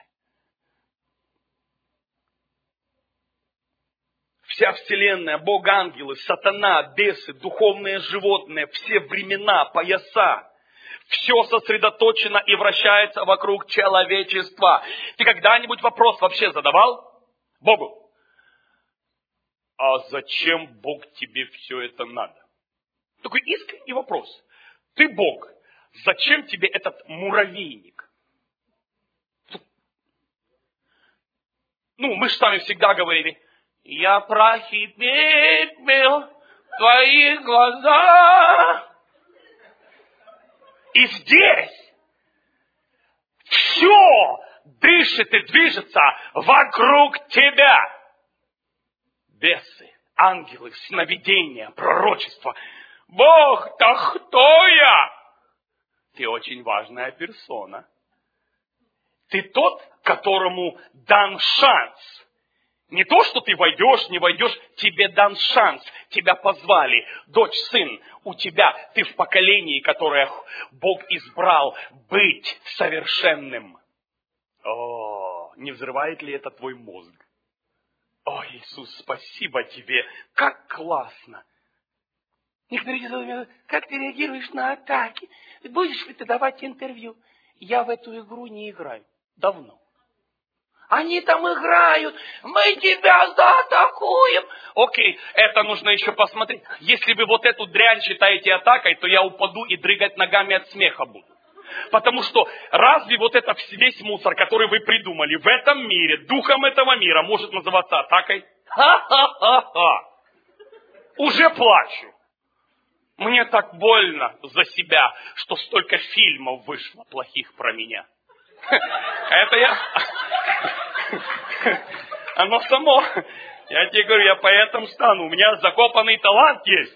Вся вселенная, Бог, ангелы, сатана, бесы, духовные животные, все времена, пояса. Все сосредоточено и вращается вокруг человечества. Ты когда-нибудь вопрос вообще задавал Богу? А зачем, Бог, тебе все это надо? Такой искренний вопрос. Ты Бог, зачем тебе этот муравейник? Мы же с вами всегда говорили, я прах и пепел в твоих глазах. И здесь все дышит и движется вокруг тебя. Бесы, ангелы, сновидения, пророчества. Бог-то кто я? Ты очень важная персона. Ты тот, которому дан шанс. Не то, что ты войдешь, не войдешь, тебе дан шанс. Тебя позвали, дочь, сын, у тебя, ты в поколении, которое Бог избрал быть совершенным. О, не взрывает ли это твой мозг? О, Иисус, спасибо тебе, как классно. Некоторые говорят, как ты реагируешь на атаки? Будешь ли ты давать интервью? Я в эту игру не играю. Давно. Они там играют, мы тебя заатакуем. Окей, это нужно еще посмотреть. Если вы вот эту дрянь считаете атакой, то я упаду и дрыгать ногами от смеха буду. Потому что разве вот это весь мусор, который вы придумали в этом мире, духом этого мира, может называться атакой? Ха-ха-ха-ха! Уже плачу. Мне так больно за себя, что столько фильмов вышло плохих про меня. Это я... Оно само. Я тебе говорю, я поэтом стану. У меня закопанный талант есть.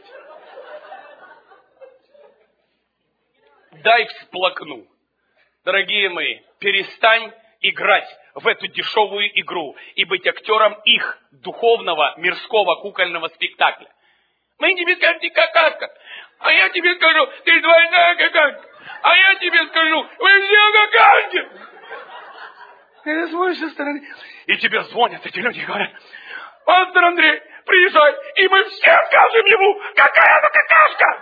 Дай всплакну. Дорогие мои, перестань играть в эту дешевую игру и быть актером их духовного, мирского, кукольного спектакля. Мы тебе скажем, ты какашка. А я тебе скажу, ты двойная какашка. А я тебе скажу, вы все какашки. И ты смотришь со стороны. И тебе звонят эти люди и говорят, пастор Андрей, приезжай, и мы все скажем ему, какая она какашка.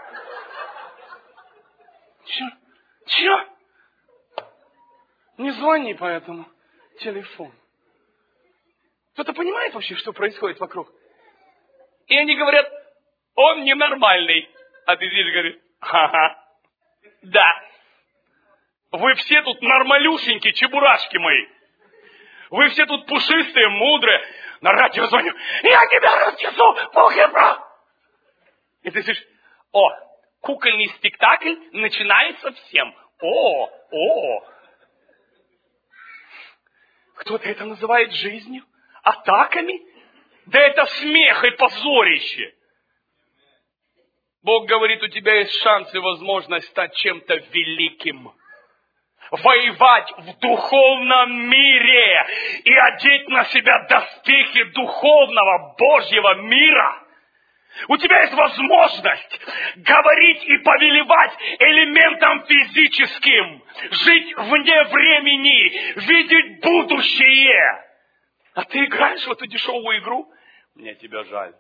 Чё? Не звони по этому телефону. Кто-то понимает вообще, что происходит вокруг? И они говорят, он ненормальный. А ты здесь говоришь, ага, да. Вы все тут нормалюшенькие, чебурашки мои. Вы все тут пушистые, мудрые. На радио звоню, я тебя разнесу, пух и прах. И ты слышишь, кукольный спектакль начинается всем. Кто-то это называет жизнью? Атаками? Да это смех и позорище. Бог говорит, у тебя есть шанс и возможность стать чем-то великим. Воевать в духовном мире и одеть на себя доспехи духовного Божьего мира. У тебя есть возможность говорить и повелевать элементом физическим, жить вне времени, видеть будущее. А ты играешь в эту дешевую игру? Мне тебя жаль.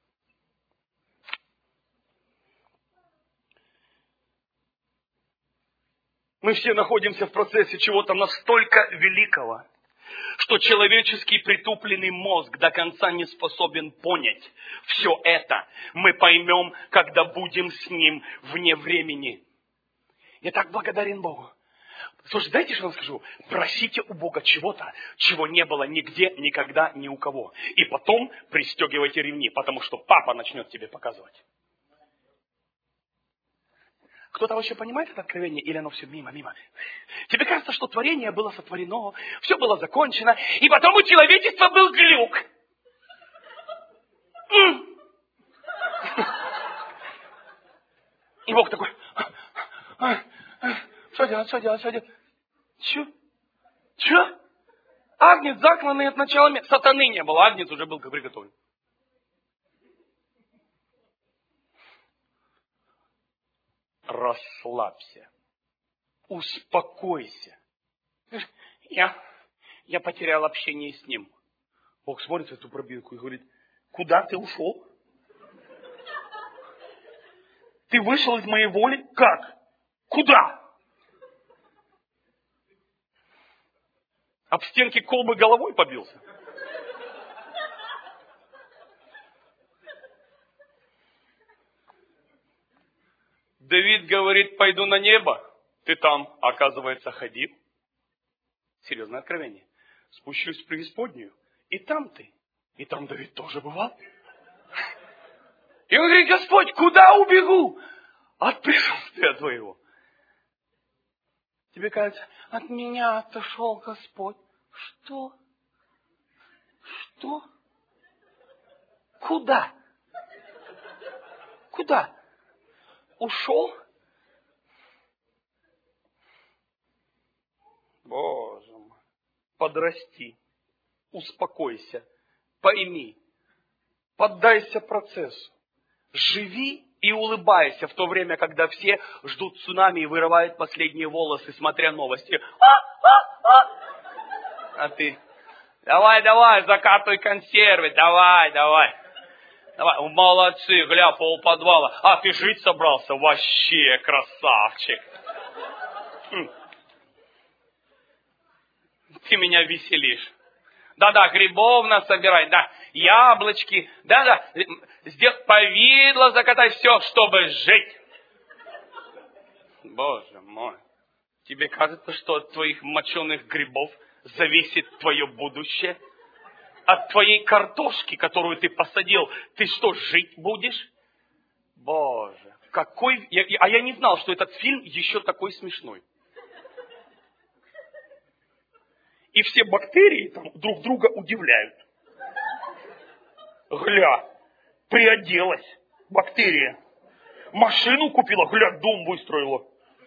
Мы все находимся в процессе чего-то настолько великого, что человеческий притупленный мозг до конца не способен понять. Все это мы поймем, когда будем с ним вне времени. Я так благодарен Богу. Слушай, дайте, что я вам скажу. Просите у Бога чего-то, чего не было нигде, никогда, ни у кого. И потом пристегивайте ремни, потому что папа начнет тебе показывать. Кто-то вообще понимает это откровение, или оно все мимо? Тебе кажется, что творение было сотворено, все было закончено, и потом у человечества был глюк. И Бог такой, что делать? Че? Агнец закланный от начала мира. Сатаны не было, агнец уже был приготовлен. Расслабься. Успокойся. Я потерял общение с ним. Бог смотрит в эту пробирку и говорит, куда ты ушел? Ты вышел из моей воли? Как? Куда? Об стенки колбы головой побился. Давид говорит, пойду на небо. Ты там, оказывается, ходил. Серьезное откровение. Спущусь в преисподнюю. И там ты. И там Давид тоже бывал. И он говорит, Господь, куда убегу? От присутствия твоего. Тебе кажется, от меня отошел Господь. Что? Куда? Ушел? Боже мой. Подрасти. Успокойся. Пойми. Поддайся процессу. Живи и улыбайся в то время, когда все ждут цунами и вырывают последние волосы, смотря новости. А ты, давай, закатывай консервы, давай. Молодцы, гля, полподвала. А ты жить собрался? Вообще красавчик. Ты меня веселишь. Да, грибов насобирай, да, яблочки, да, повидло закатай, все, чтобы жить. Боже мой, тебе кажется, что от твоих моченых грибов зависит твое будущее? От твоей картошки, которую ты посадил, ты что, жить будешь? Боже, какой... я не знал, что этот фильм еще такой смешной. И все бактерии там друг друга удивляют. Гля, приоделась бактерия. Машину купила, гля, дом выстроила.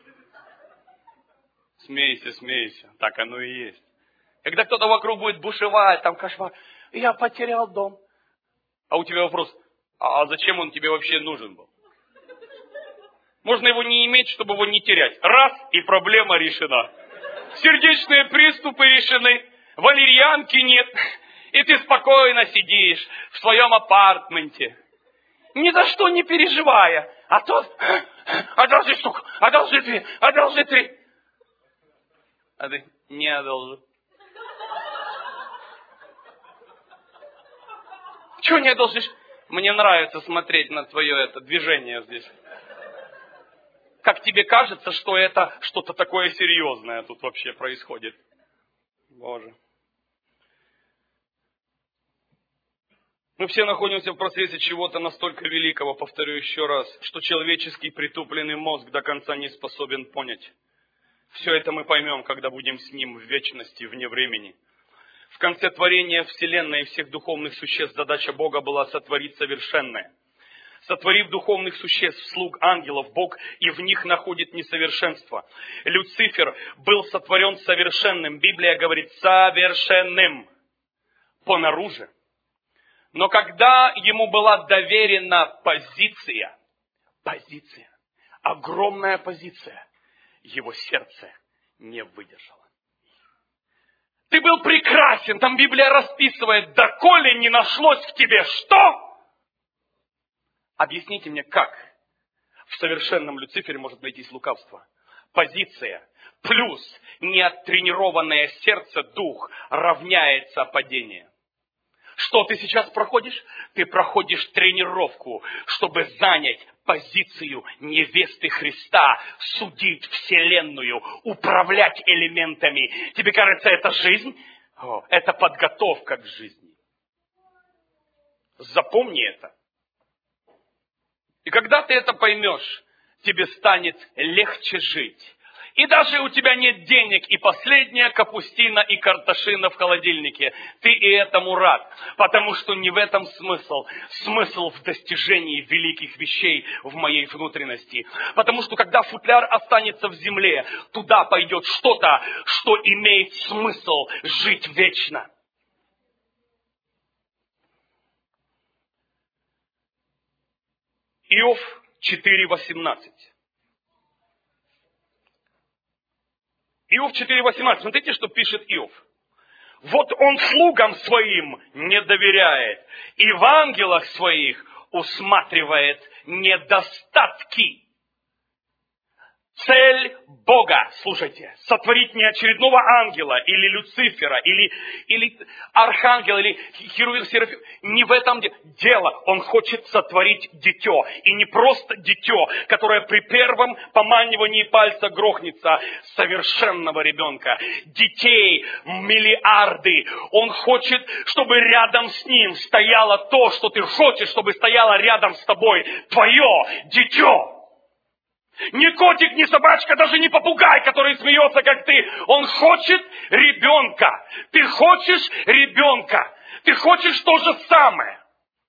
Смейся, так оно и есть. Когда кто-то вокруг будет бушевать, там кошмар. Я потерял дом. А у тебя вопрос, а зачем он тебе вообще нужен был? Можно его не иметь, чтобы его не терять. Раз, и проблема решена. Сердечные приступы решены, валерьянки нет, и ты спокойно сидишь в своем апартменте, ни за что не переживая. А то, одолжи штуку, одолжи три. А ты не одолжи. Чего не одолжишь? Мне нравится смотреть на твое движение здесь. Как тебе кажется, что это что-то такое серьезное тут вообще происходит? Боже. Мы все находимся в процессе чего-то настолько великого, повторю еще раз, что человеческий притупленный мозг до конца не способен понять. Все это мы поймем, когда будем с Ним в вечности, вне времени. В конце творения Вселенной и всех духовных существ задача Бога была сотворить совершенное. Сотворив духовных существ, слуг ангелов, Бог и в них находит несовершенство. Люцифер был сотворен совершенным. Библия говорит совершенным понаружи. Но когда ему была доверена позиция, огромная позиция, его сердце не выдержало. Ты был прекрасен, там Библия расписывает, доколе не нашлось в тебе что? Объясните мне, как в совершенном Люцифере может найтись лукавство? Позиция плюс неоттренированное сердце, дух равняется падению. Что ты сейчас проходишь? Ты проходишь тренировку, чтобы занять позицию невесты Христа, судить Вселенную, управлять элементами. Тебе кажется, это жизнь? Это подготовка к жизни. Запомни это. И когда ты это поймешь, тебе станет легче жить. И даже у тебя нет денег, и последняя капустина и картошина в холодильнике. Ты и этому рад, потому что не в этом смысл. Смысл в достижении великих вещей в моей внутренности. Потому что когда футляр останется в земле, туда пойдет что-то, что имеет смысл жить вечно. Иов 4:18. Иов 4:18. Смотрите, что пишет Иов. Вот он слугам своим не доверяет, и в ангелах своих усматривает недостатки. Цель Бога, слушайте, сотворить не очередного ангела, или Люцифера, или архангела, или херувим, серафим. Не в этом дело. Он хочет сотворить дитё. И не просто дитё, которое при первом поманивании пальца грохнется, совершенного ребенка. Детей миллиарды. Он хочет, чтобы рядом с ним стояло то, что ты хочешь, чтобы стояло рядом с тобой. Твое дитё. Не котик, не собачка, даже не попугай, который смеется, как ты. Он хочет ребенка. Ты хочешь ребенка. Ты хочешь то же самое.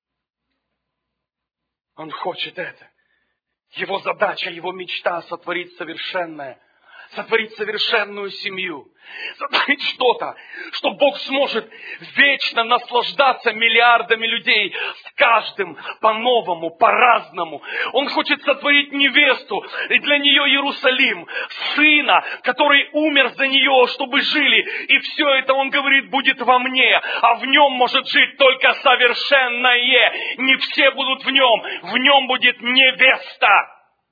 Он хочет это. Его задача, его мечта сотворить совершенное. Сотворить совершенную семью. Сотворить что-то, что Бог сможет вечно наслаждаться миллиардами людей. С каждым по-новому, по-разному. Он хочет сотворить невесту. И для нее Иерусалим. Сына, который умер за нее, чтобы жили. И все это, он говорит, будет во мне. А в нем может жить только совершенное. Не все будут в нем. В нем будет невеста.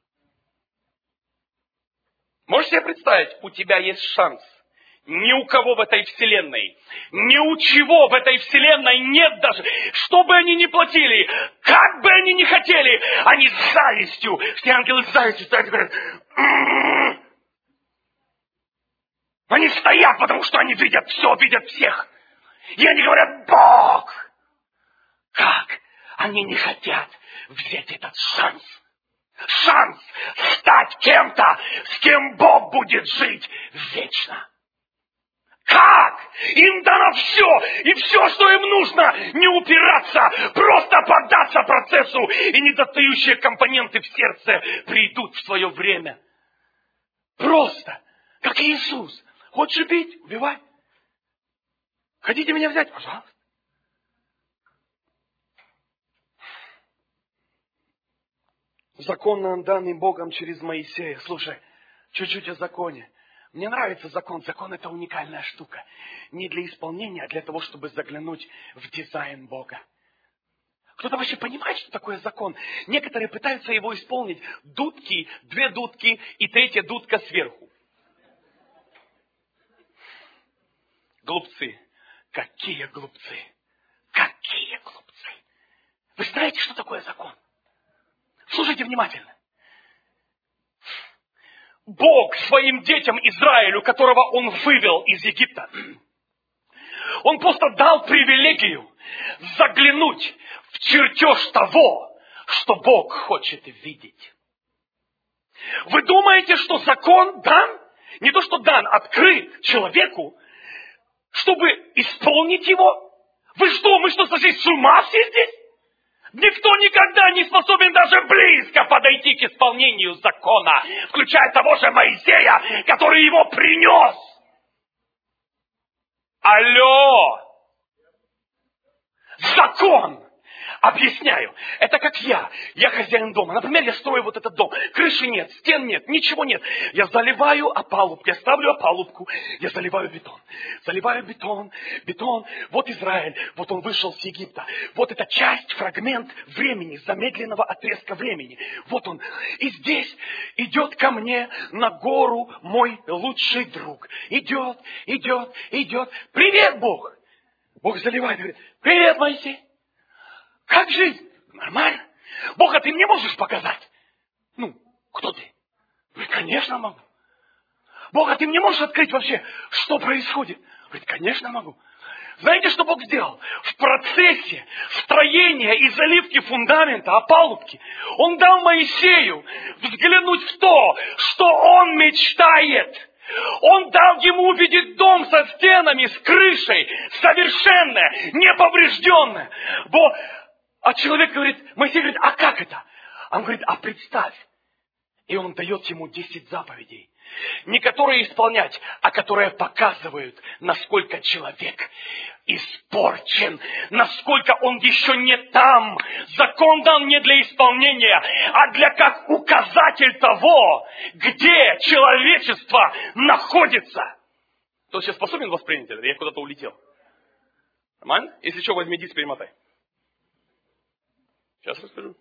Можешь себе представить, у тебя есть шанс. Ни у кого в этой вселенной, ни у чего в этой вселенной нет даже, что бы они ни платили, как бы они ни хотели, они с завистью, все ангелы с завистью стоят и говорят, они стоят, потому что они видят все, видят всех. И они говорят, Бог, как они не хотят взять этот шанс. Шанс стать кем-то, с кем Бог будет жить вечно. Как? Им дано все, и все, что им нужно, не упираться, просто поддаться процессу, и недостающие компоненты в сердце придут в свое время. Просто, как Иисус. Хочешь убить? Убивай. Хотите меня взять? Пожалуйста. Закон нам данный Богом через Моисея. Слушай, чуть-чуть о законе. Мне нравится закон. Закон — это уникальная штука. Не для исполнения, а для того, чтобы заглянуть в дизайн Бога. Кто-то вообще понимает, что такое закон? Некоторые пытаются его исполнить. Дудки, 2 дудки и 3 дудка сверху. Глупцы. Какие глупцы. Какие глупцы. Вы знаете, что такое закон? Слушайте внимательно. Бог своим детям Израилю, которого Он вывел из Египта, Он просто дал привилегию заглянуть в чертеж того, что Бог хочет видеть. Вы думаете, что закон дан? Не то, что дан, открыт человеку, чтобы исполнить его? Вы что, мы что, сошли с ума все здесь? Никто никогда не способен даже близко подойти к исполнению закона, включая того же Моисея, который его принес. Алло! Закон! Объясняю. Это как я. Я хозяин дома. Например, я строю вот этот дом. Крыши нет, стен нет, ничего нет. Я заливаю опалубку. Я ставлю опалубку. Я заливаю бетон. Заливаю бетон. Бетон. Вот Израиль. Вот он вышел с Египта. Вот эта часть, фрагмент времени, замедленного отрезка времени. Вот он. И здесь идет ко мне на гору мой лучший друг. Идет, идет, идет. Привет, Бог! Бог заливает и говорит: привет, Моисей. Как жизнь? Нормально. Бог, а ты мне можешь показать? Кто ты? Говорит: конечно могу. Бог, а ты мне можешь открыть вообще, что происходит? Говорит: конечно могу. Знаете, что Бог сделал? В процессе строения и заливки фундамента, опалубки, Он дал Моисею взглянуть в то, что он мечтает. Он дал ему увидеть дом со стенами, с крышей, совершенное, неповрежденное. А человек говорит, Моисей говорит: а как это? Он говорит: а представь. И он дает ему 10 заповедей. Не которые исполнять, а которые показывают, насколько человек испорчен, насколько он еще не там. Закон дан не для исполнения, а для как указатель того, где человечество находится. Кто сейчас способен воспринять это? Я куда-то улетел. Нормально? Если что, возьми диск, перемотай. Сейчас расскажу.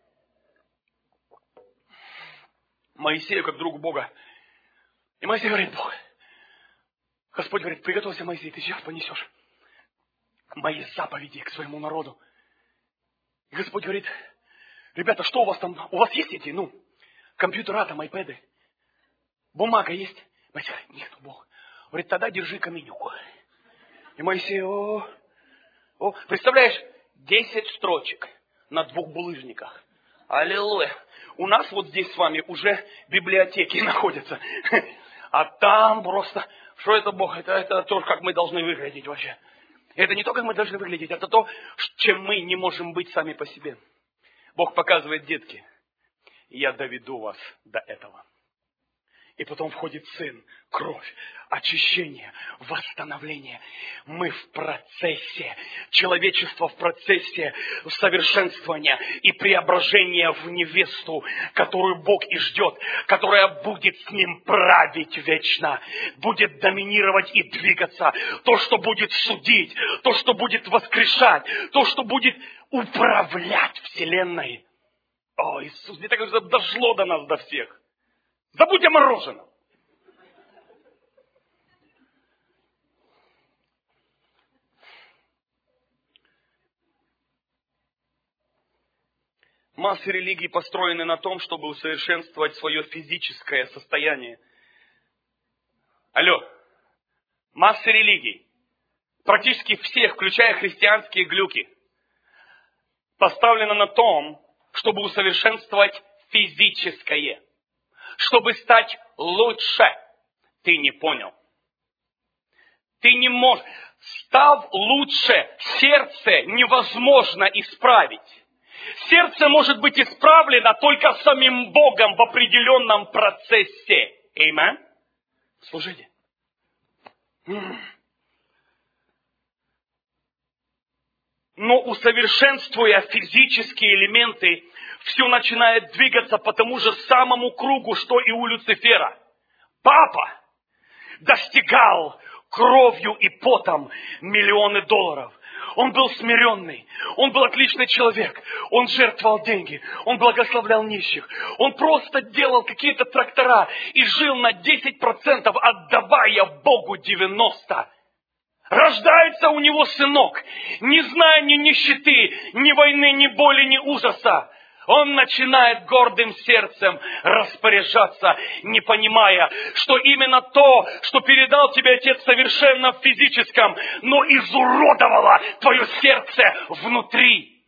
Моисею как другу Бога. И Моисей говорит: Бог, Господь говорит: приготовься, Моисей, ты сейчас понесешь мои заповеди к своему народу. И Господь говорит: ребята, что у вас там? У вас есть эти, компьютера, там, айпэды? Бумага есть? Моисей говорит: нет, Бог. Говорит: тогда держи каменюку. И Моисей: представляешь, 10 строчек на 2 булыжниках. Аллилуйя. У нас вот здесь с вами уже библиотеки находятся. А там просто... Что это, Бог? Это то, как мы должны выглядеть вообще. Это не то, как мы должны выглядеть, это то, чем мы не можем быть сами по себе. Бог показывает: детки, я доведу вас до этого. И потом входит Сын, кровь, очищение, восстановление. Мы в процессе, человечество в процессе совершенствования и преображения в невесту, которую Бог и ждет, которая будет с Ним править вечно, будет доминировать и двигаться. То, что будет судить, то, что будет воскрешать, то, что будет управлять вселенной. О, Иисус, мне так дошло до нас, до всех. Забудь о мороженом. Массы религий построены на том, чтобы усовершенствовать свое физическое состояние. Алло. Массы религий, практически всех, включая христианские глюки, поставлены на том, чтобы усовершенствовать физическое. Чтобы стать лучше. Ты не понял. Ты не можешь. Став лучше, сердце невозможно исправить. Сердце может быть исправлено только самим Богом в определенном процессе. Аминь. Служите. Но усовершенствуя физические элементы, все начинает двигаться по тому же самому кругу, что и у Люцифера. Папа достигал кровью и потом миллионы долларов. Он был смиренный, он был отличный человек, он жертвовал деньги, он благословлял нищих, он просто делал какие-то трактора и жил на 10%, отдавая Богу 90%. Рождается у него сынок, не зная ни нищеты, ни войны, ни боли, ни ужаса. Он начинает гордым сердцем распоряжаться, не понимая, что именно то, что передал тебе Отец совершенно в физическом, но изуродовало твое сердце внутри.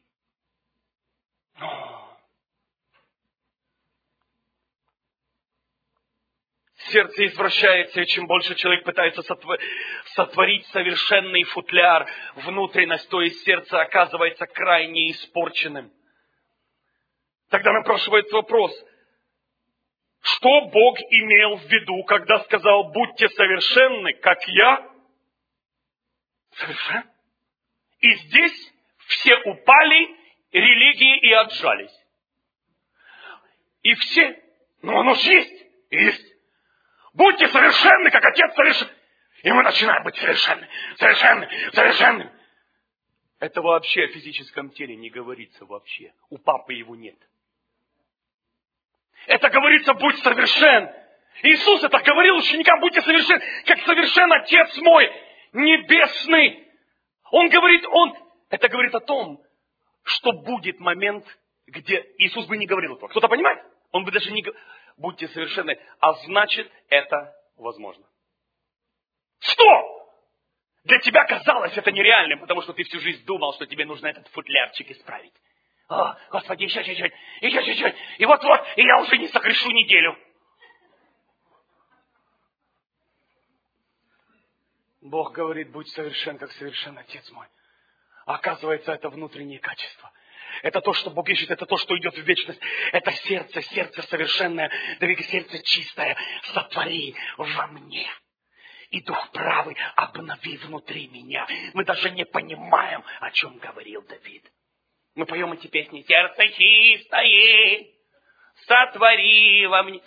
Сердце извращается, и чем больше человек пытается сотворить совершенный футляр, внутренность, то есть сердце оказывается крайне испорченным. Тогда напрашивается вопрос, что Бог имел в виду, когда сказал: будьте совершенны, как я совершен? И здесь все упали, религии и отжались. И все, оно же есть, есть. Будьте совершенны, как Отец совершен. И мы начинаем быть совершенны, совершенны, совершенны. Это вообще о физическом теле не говорится вообще. У папы его нет. Это говорится: будь совершен. Иисус это говорил ученикам: будьте совершенны, как совершен Отец мой небесный. Это говорит о том, что будет момент, где Иисус бы не говорил этого. Кто-то понимает? Он бы даже не говорил, будьте совершенны, а значит, это возможно. Что? Для тебя казалось это нереальным, потому что ты всю жизнь думал, что тебе нужно этот футлярчик исправить. О, Господи, еще чуть-чуть, еще чуть-чуть, и вот-вот, и я уже не согрешу неделю. Бог говорит, будь совершен, как совершен Отец мой. А оказывается, это внутренние качества. Это то, что Бог ищет, это то, что идет в вечность. Это сердце совершенное, да сердце чистое, сотвори во мне. И Дух правый обнови внутри меня. Мы даже не понимаем, о чем говорил Давид. Мы поем эти песни. Сердце чистое, сотвори во мне.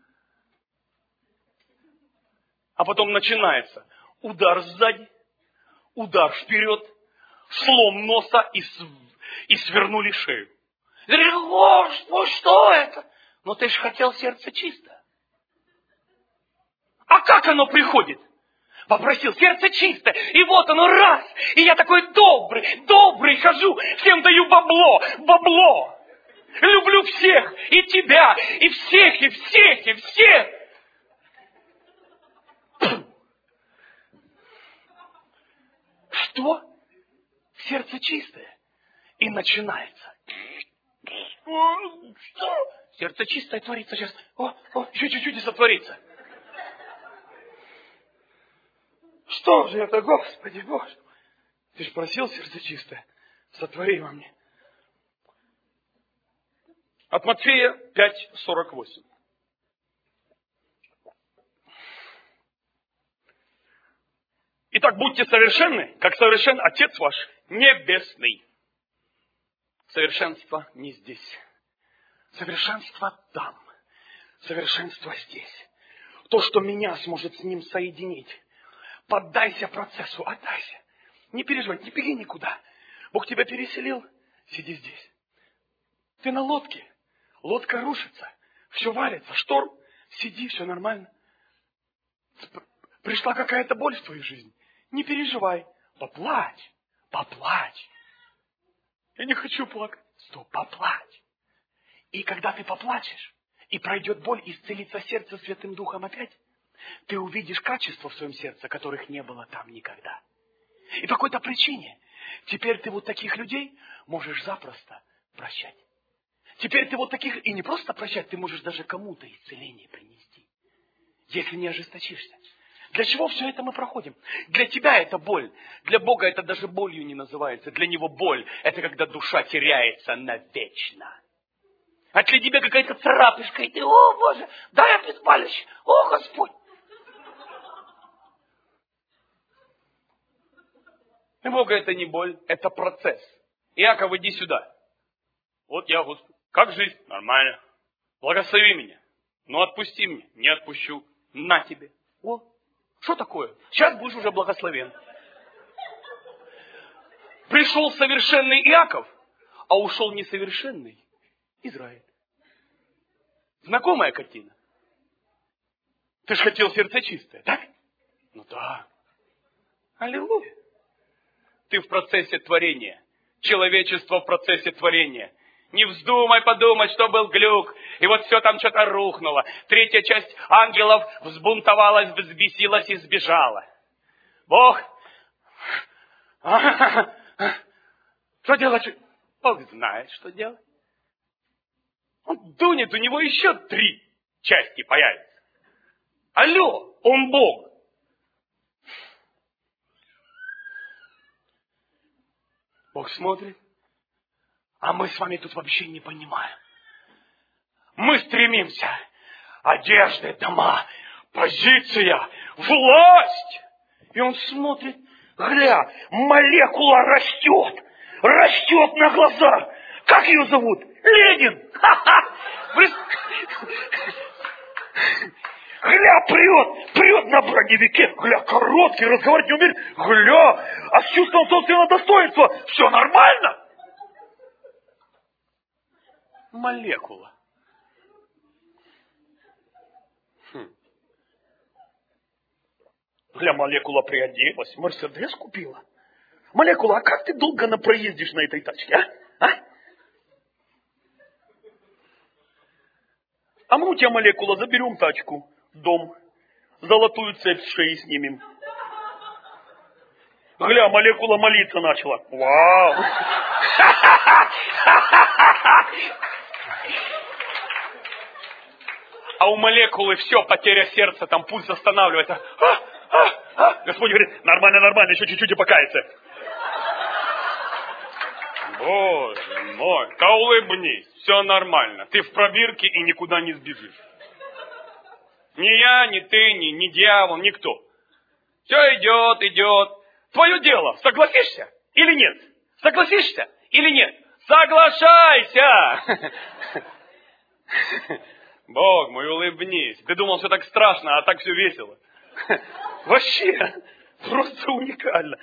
А потом начинается удар сзади, удар вперед, слом носа и свернули шею. Господи, что это? Но ты же хотел сердце чистое. А как оно приходит? Попросил, сердце чистое, и вот оно раз, и я такой добрый хожу, всем даю бабло. Люблю всех, и тебя, и всех. Что? Сердце чистое. И начинается. Что? Сердце чистое творится сейчас. Еще чуть-чуть и сотворится. Что же это, Господи Боже? Ты же просил сердце чистое. Сотвори во мне. От Матфея 5:48. Итак, будьте совершенны, как совершен Отец ваш Небесный. Совершенство не здесь. Совершенство там. Совершенство здесь. То, что меня сможет с Ним соединить. Поддайся процессу, отдайся. Не переживай, не беги никуда. Бог тебя переселил, сиди здесь. Ты на лодке. Лодка рушится. Все валится. Шторм. Сиди, все нормально. Пришла какая-то боль в твою жизнь. Не переживай. Поплачь. Я не хочу плакать. Стоп, поплачь. И когда ты поплачешь, и пройдет боль, исцелится сердце Святым Духом опять, ты увидишь качества в своем сердце, которых не было там никогда. И по какой-то причине теперь ты вот таких людей можешь запросто прощать. Теперь ты вот таких, и не просто прощать, ты можешь даже кому-то исцеление принести, если не ожесточишься. Для чего все это мы проходим? Для тебя это боль. Для Бога это даже болью не называется. Для Него боль – это когда душа теряется навечно. А для тебя какая-то царапишка, и ты, о Боже, дай обезболивающее, о Господь. Для Бога это не боль, это процесс. Иаков, иди сюда. Вот я, Господь. Как жизнь? Нормально. Благослови меня. Ну отпусти меня. Не отпущу. На тебе. О, что такое? Сейчас будешь уже благословен. Пришел совершенный Иаков, а ушел несовершенный Израиль. Знакомая картина? Ты же хотел сердце чистое, так? Ну да. Аллилуйя. Ты в процессе творения. Человечество в процессе творения. Не вздумай подумать, что был глюк, и вот все там что-то рухнуло. Третья часть ангелов взбунтовалась, взбесилась и сбежала. Бог, что делать? Бог знает, что делать. Он дунет, у него еще 3 части появятся. Алло, он Бог. Бог смотрит. А мы с вами тут вообще не понимаем. Мы стремимся. Одежды, дома, позиция, власть. И он смотрит, гля, молекула растет. Растет на глазах. Как ее зовут? Ленин. Гля, прет на броневике. Гля, короткий, разговаривать не умеет. Гля, а с чувством собственного достоинства все нормально. Молекула. Гля, молекула приоделась, Мерседес купила. Молекула, а как ты долго проездишь на этой тачке, а? А мы у тебя, молекула, заберем тачку, дом, золотую цепь с шеи снимем. Гля, молекула молиться начала. Вау! А у молекулы все, потеря сердца, там пульс останавливается. Господь говорит, нормально, еще чуть-чуть и покаяться. Боже мой, да улыбнись, все нормально. Ты в пробирке и никуда не сбежишь. Ни я, ни ты, ни дьявол, никто. Все идет. Твое дело, согласишься или нет? Согласишься или нет? Соглашайся! Бог мой, улыбнись. Ты думал, все так страшно, а так все весело. Вообще, просто уникально.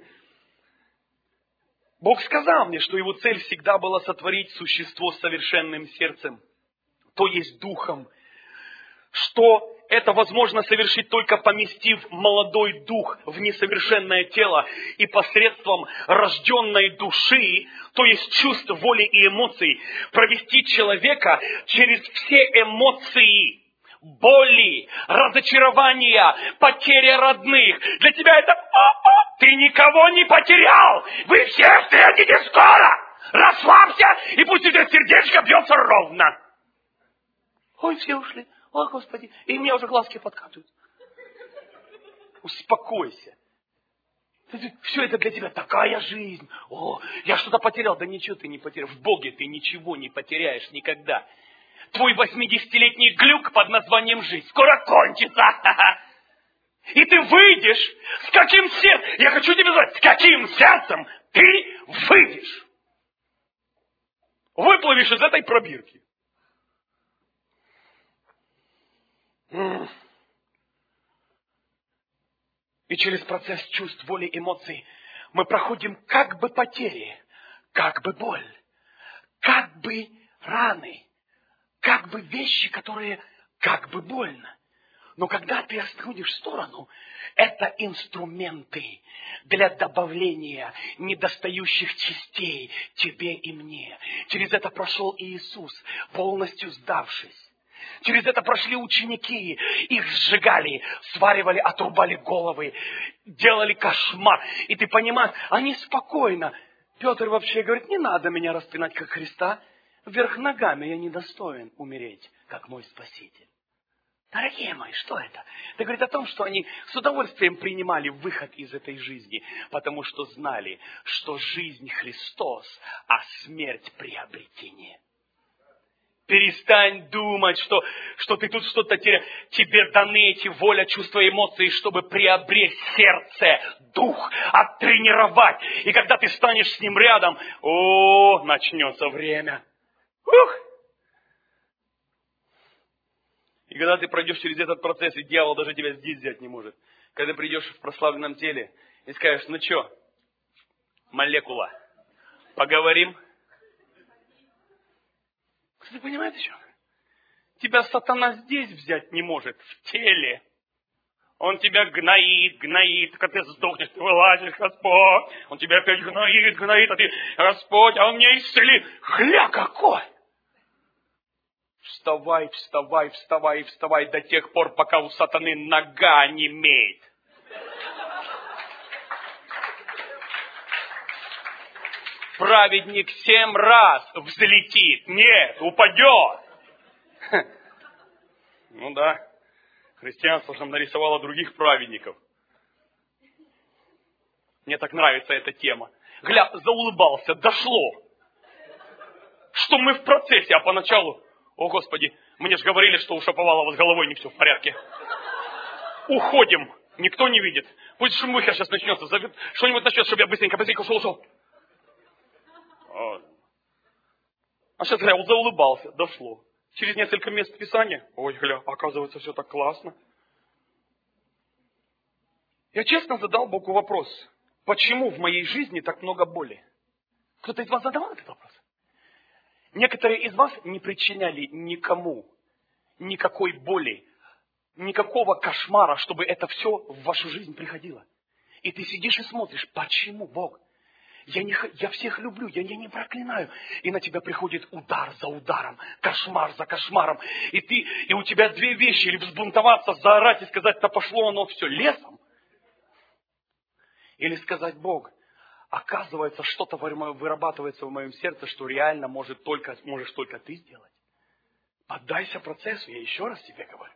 Бог сказал мне, что его цель всегда была сотворить существо с совершенным сердцем, то есть духом, что это возможно совершить только поместив молодой дух в несовершенное тело и посредством рожденной души, то есть чувств, воли и эмоций, провести человека через все эмоции, боли, разочарования, потеря родных. Для тебя это ты никого не потерял! Вы все встретитесь скоро! Расслабься, и пусть это сердечко бьется ровно. Ой, все ушли. О, Господи, и мне уже глазки подкатывают. Успокойся. Все это для тебя такая жизнь. О, я что-то потерял. Да ничего ты не потерял. В Боге ты ничего не потеряешь никогда. Твой 80-летний глюк под названием жизнь скоро кончится. И ты выйдешь. С каким сердцем? Я хочу тебе сказать, с каким сердцем ты выйдешь. Выплывешь из этой пробирки. И через процесс чувств, воли, эмоций мы проходим как бы потери, как бы боль, как бы раны, как бы вещи, которые как бы больно. Но когда ты отходишь в сторону, это инструменты для добавления недостающих частей тебе и мне. Через это прошел Иисус, полностью сдавшись. Через это прошли ученики, их сжигали, сваривали, отрубали головы, делали кошмар. И ты понимаешь, они спокойно. Петр вообще говорит, не надо меня распинать, как Христа. Вверх ногами я недостоин умереть, как мой Спаситель. Дорогие мои, что это? Это говорит о том, что они с удовольствием принимали выход из этой жизни, потому что знали, что жизнь Христос, а смерть приобретение. Перестань думать, что ты тут что-то теряешь. Тебе даны эти воля, чувства, эмоции, чтобы приобрести сердце, дух, оттренировать. И когда ты станешь с ним рядом, начнется время. И когда ты пройдешь через этот процесс, и дьявол даже тебя здесь взять не может. Когда придешь в прославленном теле и скажешь, ну что, молекула, поговорим? Ты понимаешь, что? Тебя сатана здесь взять не может, в теле. Он тебя гноит, когда ты сдохнешь, ты вылазишь, Господь. Он тебя опять гноит, а ты, Господь, а он меня исцелит. Хля какой! Вставай до тех пор, пока у сатаны нога онемеет. Праведник 7 раз взлетит. Нет, упадет. Ну да, христианство нам нарисовало других праведников. Мне так нравится эта тема. Гля, заулыбался, дошло. Что мы в процессе, а поначалу, о Господи, мне же говорили, что у Шаповалова с головой не все в порядке. Уходим, никто не видит. Пусть шумиха сейчас начнется, что-нибудь начнется, чтобы я быстренько ушел. А сейчас я вот заулыбался, дошло. Через несколько мест Писания, ой, гля, оказывается, все так классно. Я честно задал Богу вопрос, почему в моей жизни так много боли? Кто-то из вас задавал этот вопрос? Некоторые из вас не причиняли никому никакой боли, никакого кошмара, чтобы это все в вашу жизнь приходило. И ты сидишь и смотришь, почему, Бог? Я всех люблю, я не проклинаю. И на тебя приходит удар за ударом, кошмар за кошмаром. И у тебя две вещи, или взбунтоваться, заорать и сказать, да пошло оно все лесом. Или сказать, Бог, оказывается, что-то вырабатывается в моем сердце, что реально можешь только ты сделать. Поддайся процессу, я еще раз тебе говорю.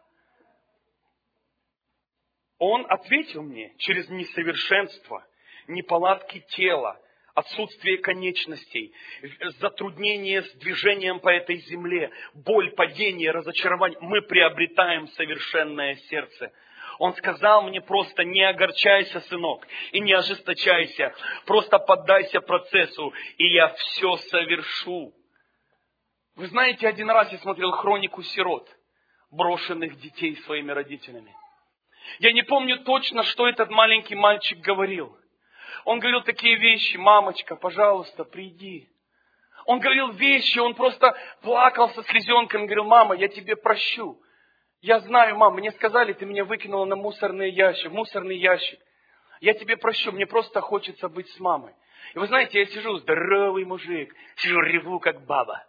Он ответил мне через несовершенство, неполадки тела, отсутствие конечностей, затруднение с движением по этой земле, боль, падение, разочарование. Мы приобретаем совершенное сердце. Он сказал мне просто: не огорчайся, сынок, и не ожесточайся. Просто поддайся процессу, и я все совершу. Вы знаете, один раз я смотрел хронику сирот, брошенных детей своими родителями. Я не помню точно, что этот маленький мальчик говорил. Он говорил такие вещи: мамочка, пожалуйста, приди. Он говорил вещи, он просто плакал со слезенками, говорил: мама, я тебе прощу. Я знаю, мам, мне сказали, ты меня выкинула на мусорный ящик. Я тебе прощу, мне просто хочется быть с мамой. И вы знаете, я сижу, здоровый мужик, сижу, реву как баба.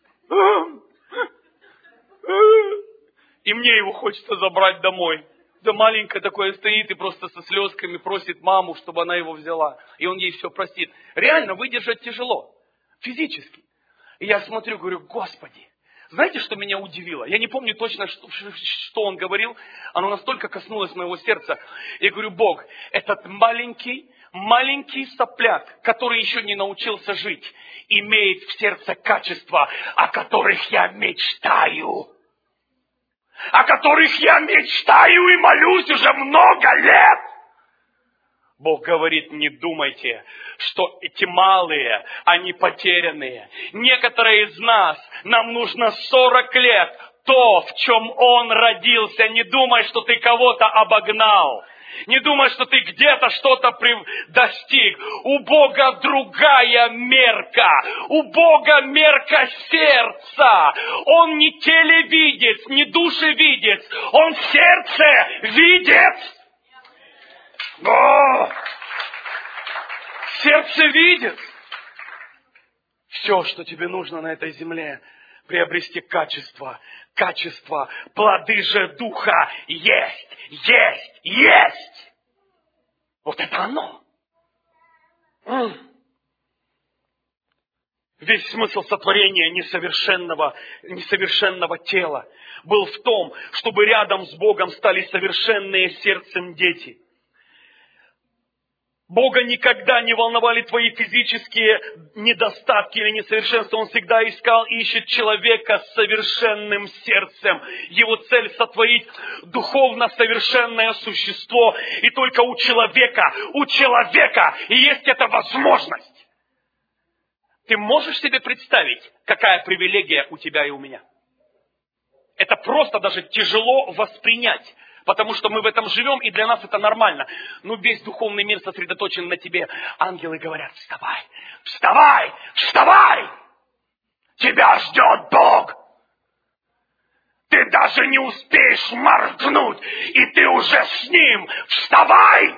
И мне его хочется забрать домой. Да маленькое такое стоит и просто со слезками просит маму, чтобы она его взяла. И он ей все простит. Реально выдержать тяжело. Физически. И я смотрю, говорю: Господи, знаете, что меня удивило? Я не помню точно, что он говорил. Оно настолько коснулось моего сердца. Я говорю: Бог, этот маленький сопляк, который еще не научился жить, имеет в сердце качества, о которых я мечтаю. О которых я мечтаю и молюсь уже много лет. Бог говорит: не думайте, что эти малые, они потерянные. Некоторые из нас, нам нужно 40 лет, то, в чем Он родился. Не думай, что ты кого-то обогнал. Не думай, что ты где-то что-то достиг. У Бога другая мерка. У Бога мерка сердца. Он не телевидец, не душевидец. Он сердце видец. О! Сердце видец. Все, что тебе нужно на этой земле, приобрести качество. Плоды же Духа есть. Вот это оно. Весь смысл сотворения несовершенного тела был в том, чтобы рядом с Богом стали совершенные сердцем дети. Бога никогда не волновали твои физические недостатки или несовершенства. Он всегда ищет человека с совершенным сердцем. Его цель — сотворить духовно совершенное существо. И только у человека есть эта возможность. Ты можешь себе представить, какая привилегия у тебя и у меня? Это просто даже тяжело воспринять. Потому что мы в этом живем, и для нас это нормально. Но весь духовный мир сосредоточен на тебе. Ангелы говорят: вставай! Тебя ждет Бог! Ты даже не успеешь моргнуть, и ты уже с Ним! Вставай!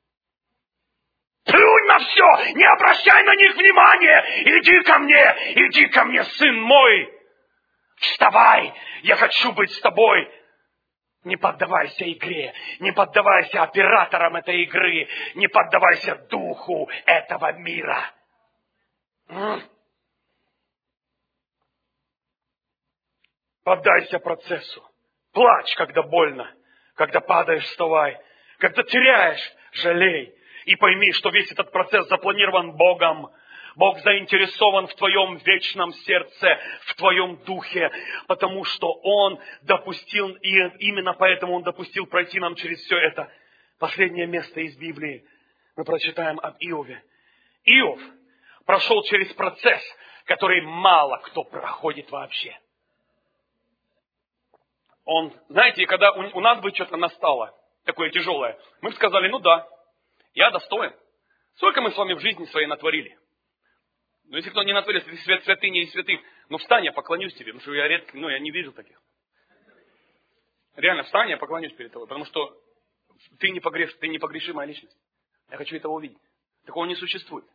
Плюнь на все! Не обращай на них внимания! Иди ко мне, сын мой! Вставай! Я хочу быть с тобой! Не поддавайся игре, не поддавайся операторам этой игры, не поддавайся духу этого мира. Поддайся процессу. Плачь, когда больно. Когда падаешь, вставай. Когда теряешь, жалей. И пойми, что весь этот процесс запланирован Богом. Бог заинтересован в твоем вечном сердце, в твоем духе, потому что Он допустил, и именно поэтому Он допустил пройти нам через все это. Последнее место из Библии мы прочитаем об Иове. Иов прошел через процесс, который мало кто проходит вообще. Знаете, когда у нас бы что-то настало, такое тяжелое, мы бы сказали: ну да, я достоин. Сколько мы с вами в жизни своей натворили? Но если кто не натворил, если ты святыня и святых, встань, я поклонюсь тебе, потому что я я не вижу таких. Реально, встань, я поклонюсь перед тобой, потому что ты непогрешимая личность. Я хочу этого увидеть. Такого не существует.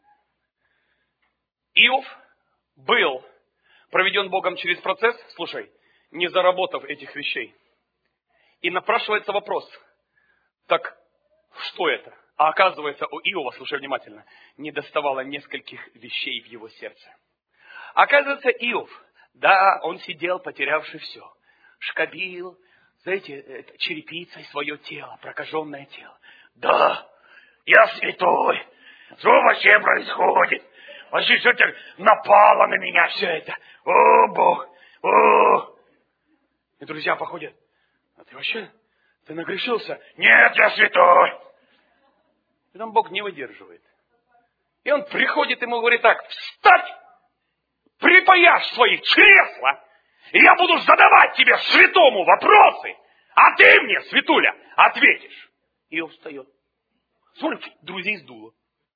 Иов был проведен Богом через процесс, слушай, не заработав этих вещей. И напрашивается вопрос, так что это? А оказывается, у Иова, слушай внимательно, не доставало нескольких вещей в его сердце. Оказывается, Иов, да, он сидел, потерявший все. Шкабил, знаете, черепицей свое тело, прокаженное тело. Да, я святой. Что вообще происходит? Вообще что-то напало на меня все это. О, Бог, о. И друзья походят. А ты вообще, ты нагрешился? Нет, я святой. И там Бог не выдерживает. И он приходит, ему говорит так, встать, припаяшь свои чресла, и я буду задавать тебе святому вопросы, а ты мне, святуля, ответишь. И он встает. Смотри, друзей сдуло.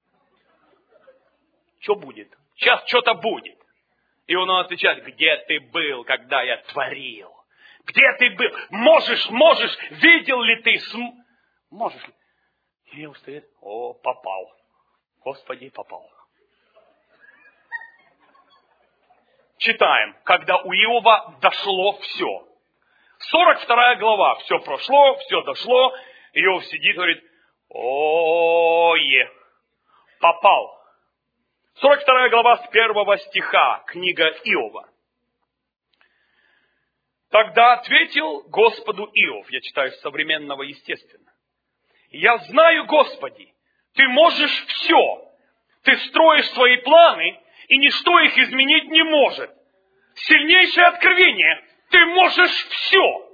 Что будет? Сейчас что-то будет. И он отвечает, где ты был, когда я творил? Где ты был? Можешь, видел ли ты? Можешь ли? И я устает, попал. Господи, попал. Читаем, когда у Иова дошло все. 42 глава, все прошло, все дошло. Иов сидит, говорит, попал. 42 глава с 1 стиха, книга Иова. Тогда ответил Господу Иов, я читаю с современного естественно. Я знаю, Господи, Ты можешь все. Ты строишь свои планы, и ничто их изменить не может. Сильнейшее откровение, Ты можешь все.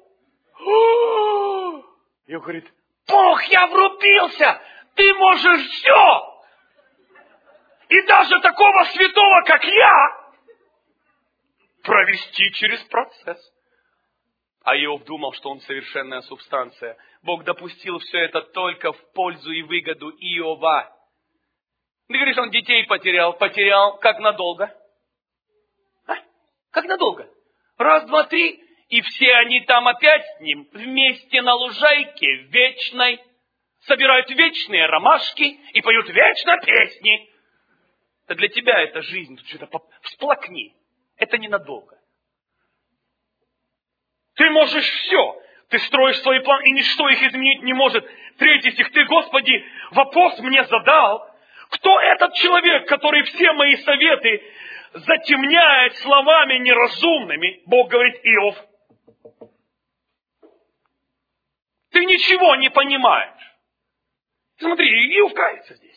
Иов говорит, Бог, я врубился, Ты можешь все. И даже такого святого, как я, провести через процесс. А Иов думал, что он совершенная субстанция. Бог допустил все это только в пользу и выгоду Иова. Ты говоришь, он детей потерял. Потерял как надолго? Как надолго? Раз, два, три. И все они там опять с ним вместе на лужайке вечной. Собирают вечные ромашки и поют вечно песни. Да для тебя это жизнь. Тут что-то всплакни. Это ненадолго. Ты можешь все. Ты строишь свои планы, и ничто их изменить не может. 3 стих. Ты, Господи, вопрос мне задал. Кто этот человек, который все мои советы затемняет словами неразумными? Бог говорит, Иов. Ты ничего не понимаешь. Смотри, Иов кается здесь.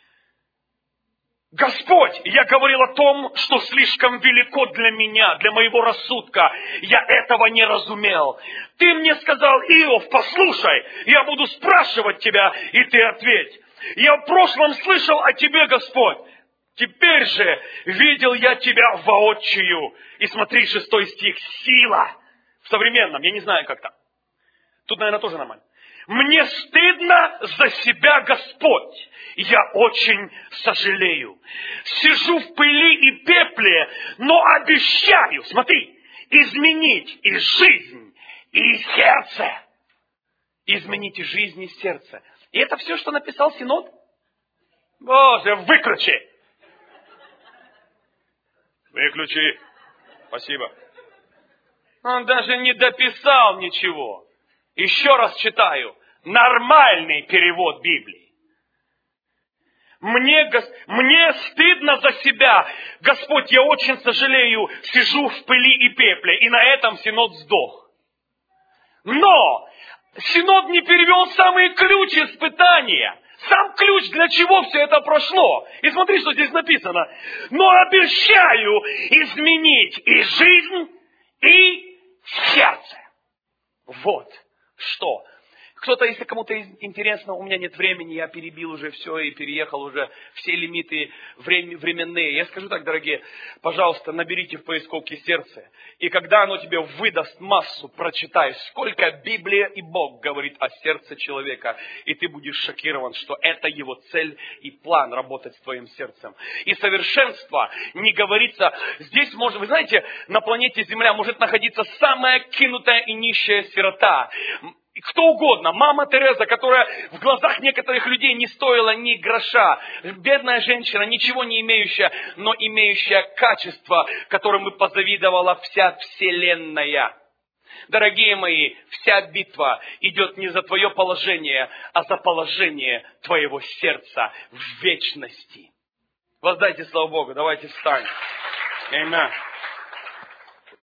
Господь, я говорил о том, что слишком велико для меня, для моего рассудка. Я этого не разумел. Ты мне сказал, Иов, послушай, я буду спрашивать тебя, и ты ответь. Я в прошлом слышал о тебе, Господь. Теперь же видел я тебя воочию. И смотри, 6 стих, сила. В современном, я не знаю, как там. Тут, наверное, тоже нормально. Мне стыдно за себя, Господь. Я очень сожалею. Сижу в пыли и пепле, но обещаю, смотри, изменить и жизнь, и сердце. Изменить и жизнь, и сердце. И это все, что написал Синод? Боже, выключи! Выключи. Спасибо. Он даже не дописал ничего. Еще раз читаю. Нормальный перевод Библии. Мне стыдно за себя. Господь, я очень сожалею, сижу в пыли и пепле. И на этом Синод сдох. Но Синод не перевел самый ключ испытания. Сам ключ, для чего все это прошло. И смотри, что здесь написано. Но обещаю изменить и жизнь, и сердце. Вот что. Кто-то, если кому-то интересно, у меня нет времени, я перебил уже все и переехал уже все лимиты временные. Я скажу так, дорогие, пожалуйста, наберите в поисковке сердце. И когда оно тебе выдаст массу, прочитай, сколько Библия и Бог говорит о сердце человека. И ты будешь шокирован, что это его цель и план работать с твоим сердцем. И совершенство не говорится. Здесь может, вы знаете, на планете Земля может находиться самая кинутая и нищая сирота. И кто угодно. Мама Тереза, которая в глазах некоторых людей не стоила ни гроша. Бедная женщина, ничего не имеющая, но имеющая качество, которому позавидовала вся вселенная. Дорогие мои, вся битва идет не за твое положение, а за положение твоего сердца в вечности. Воздайте славу Богу, давайте встанем. Аминь.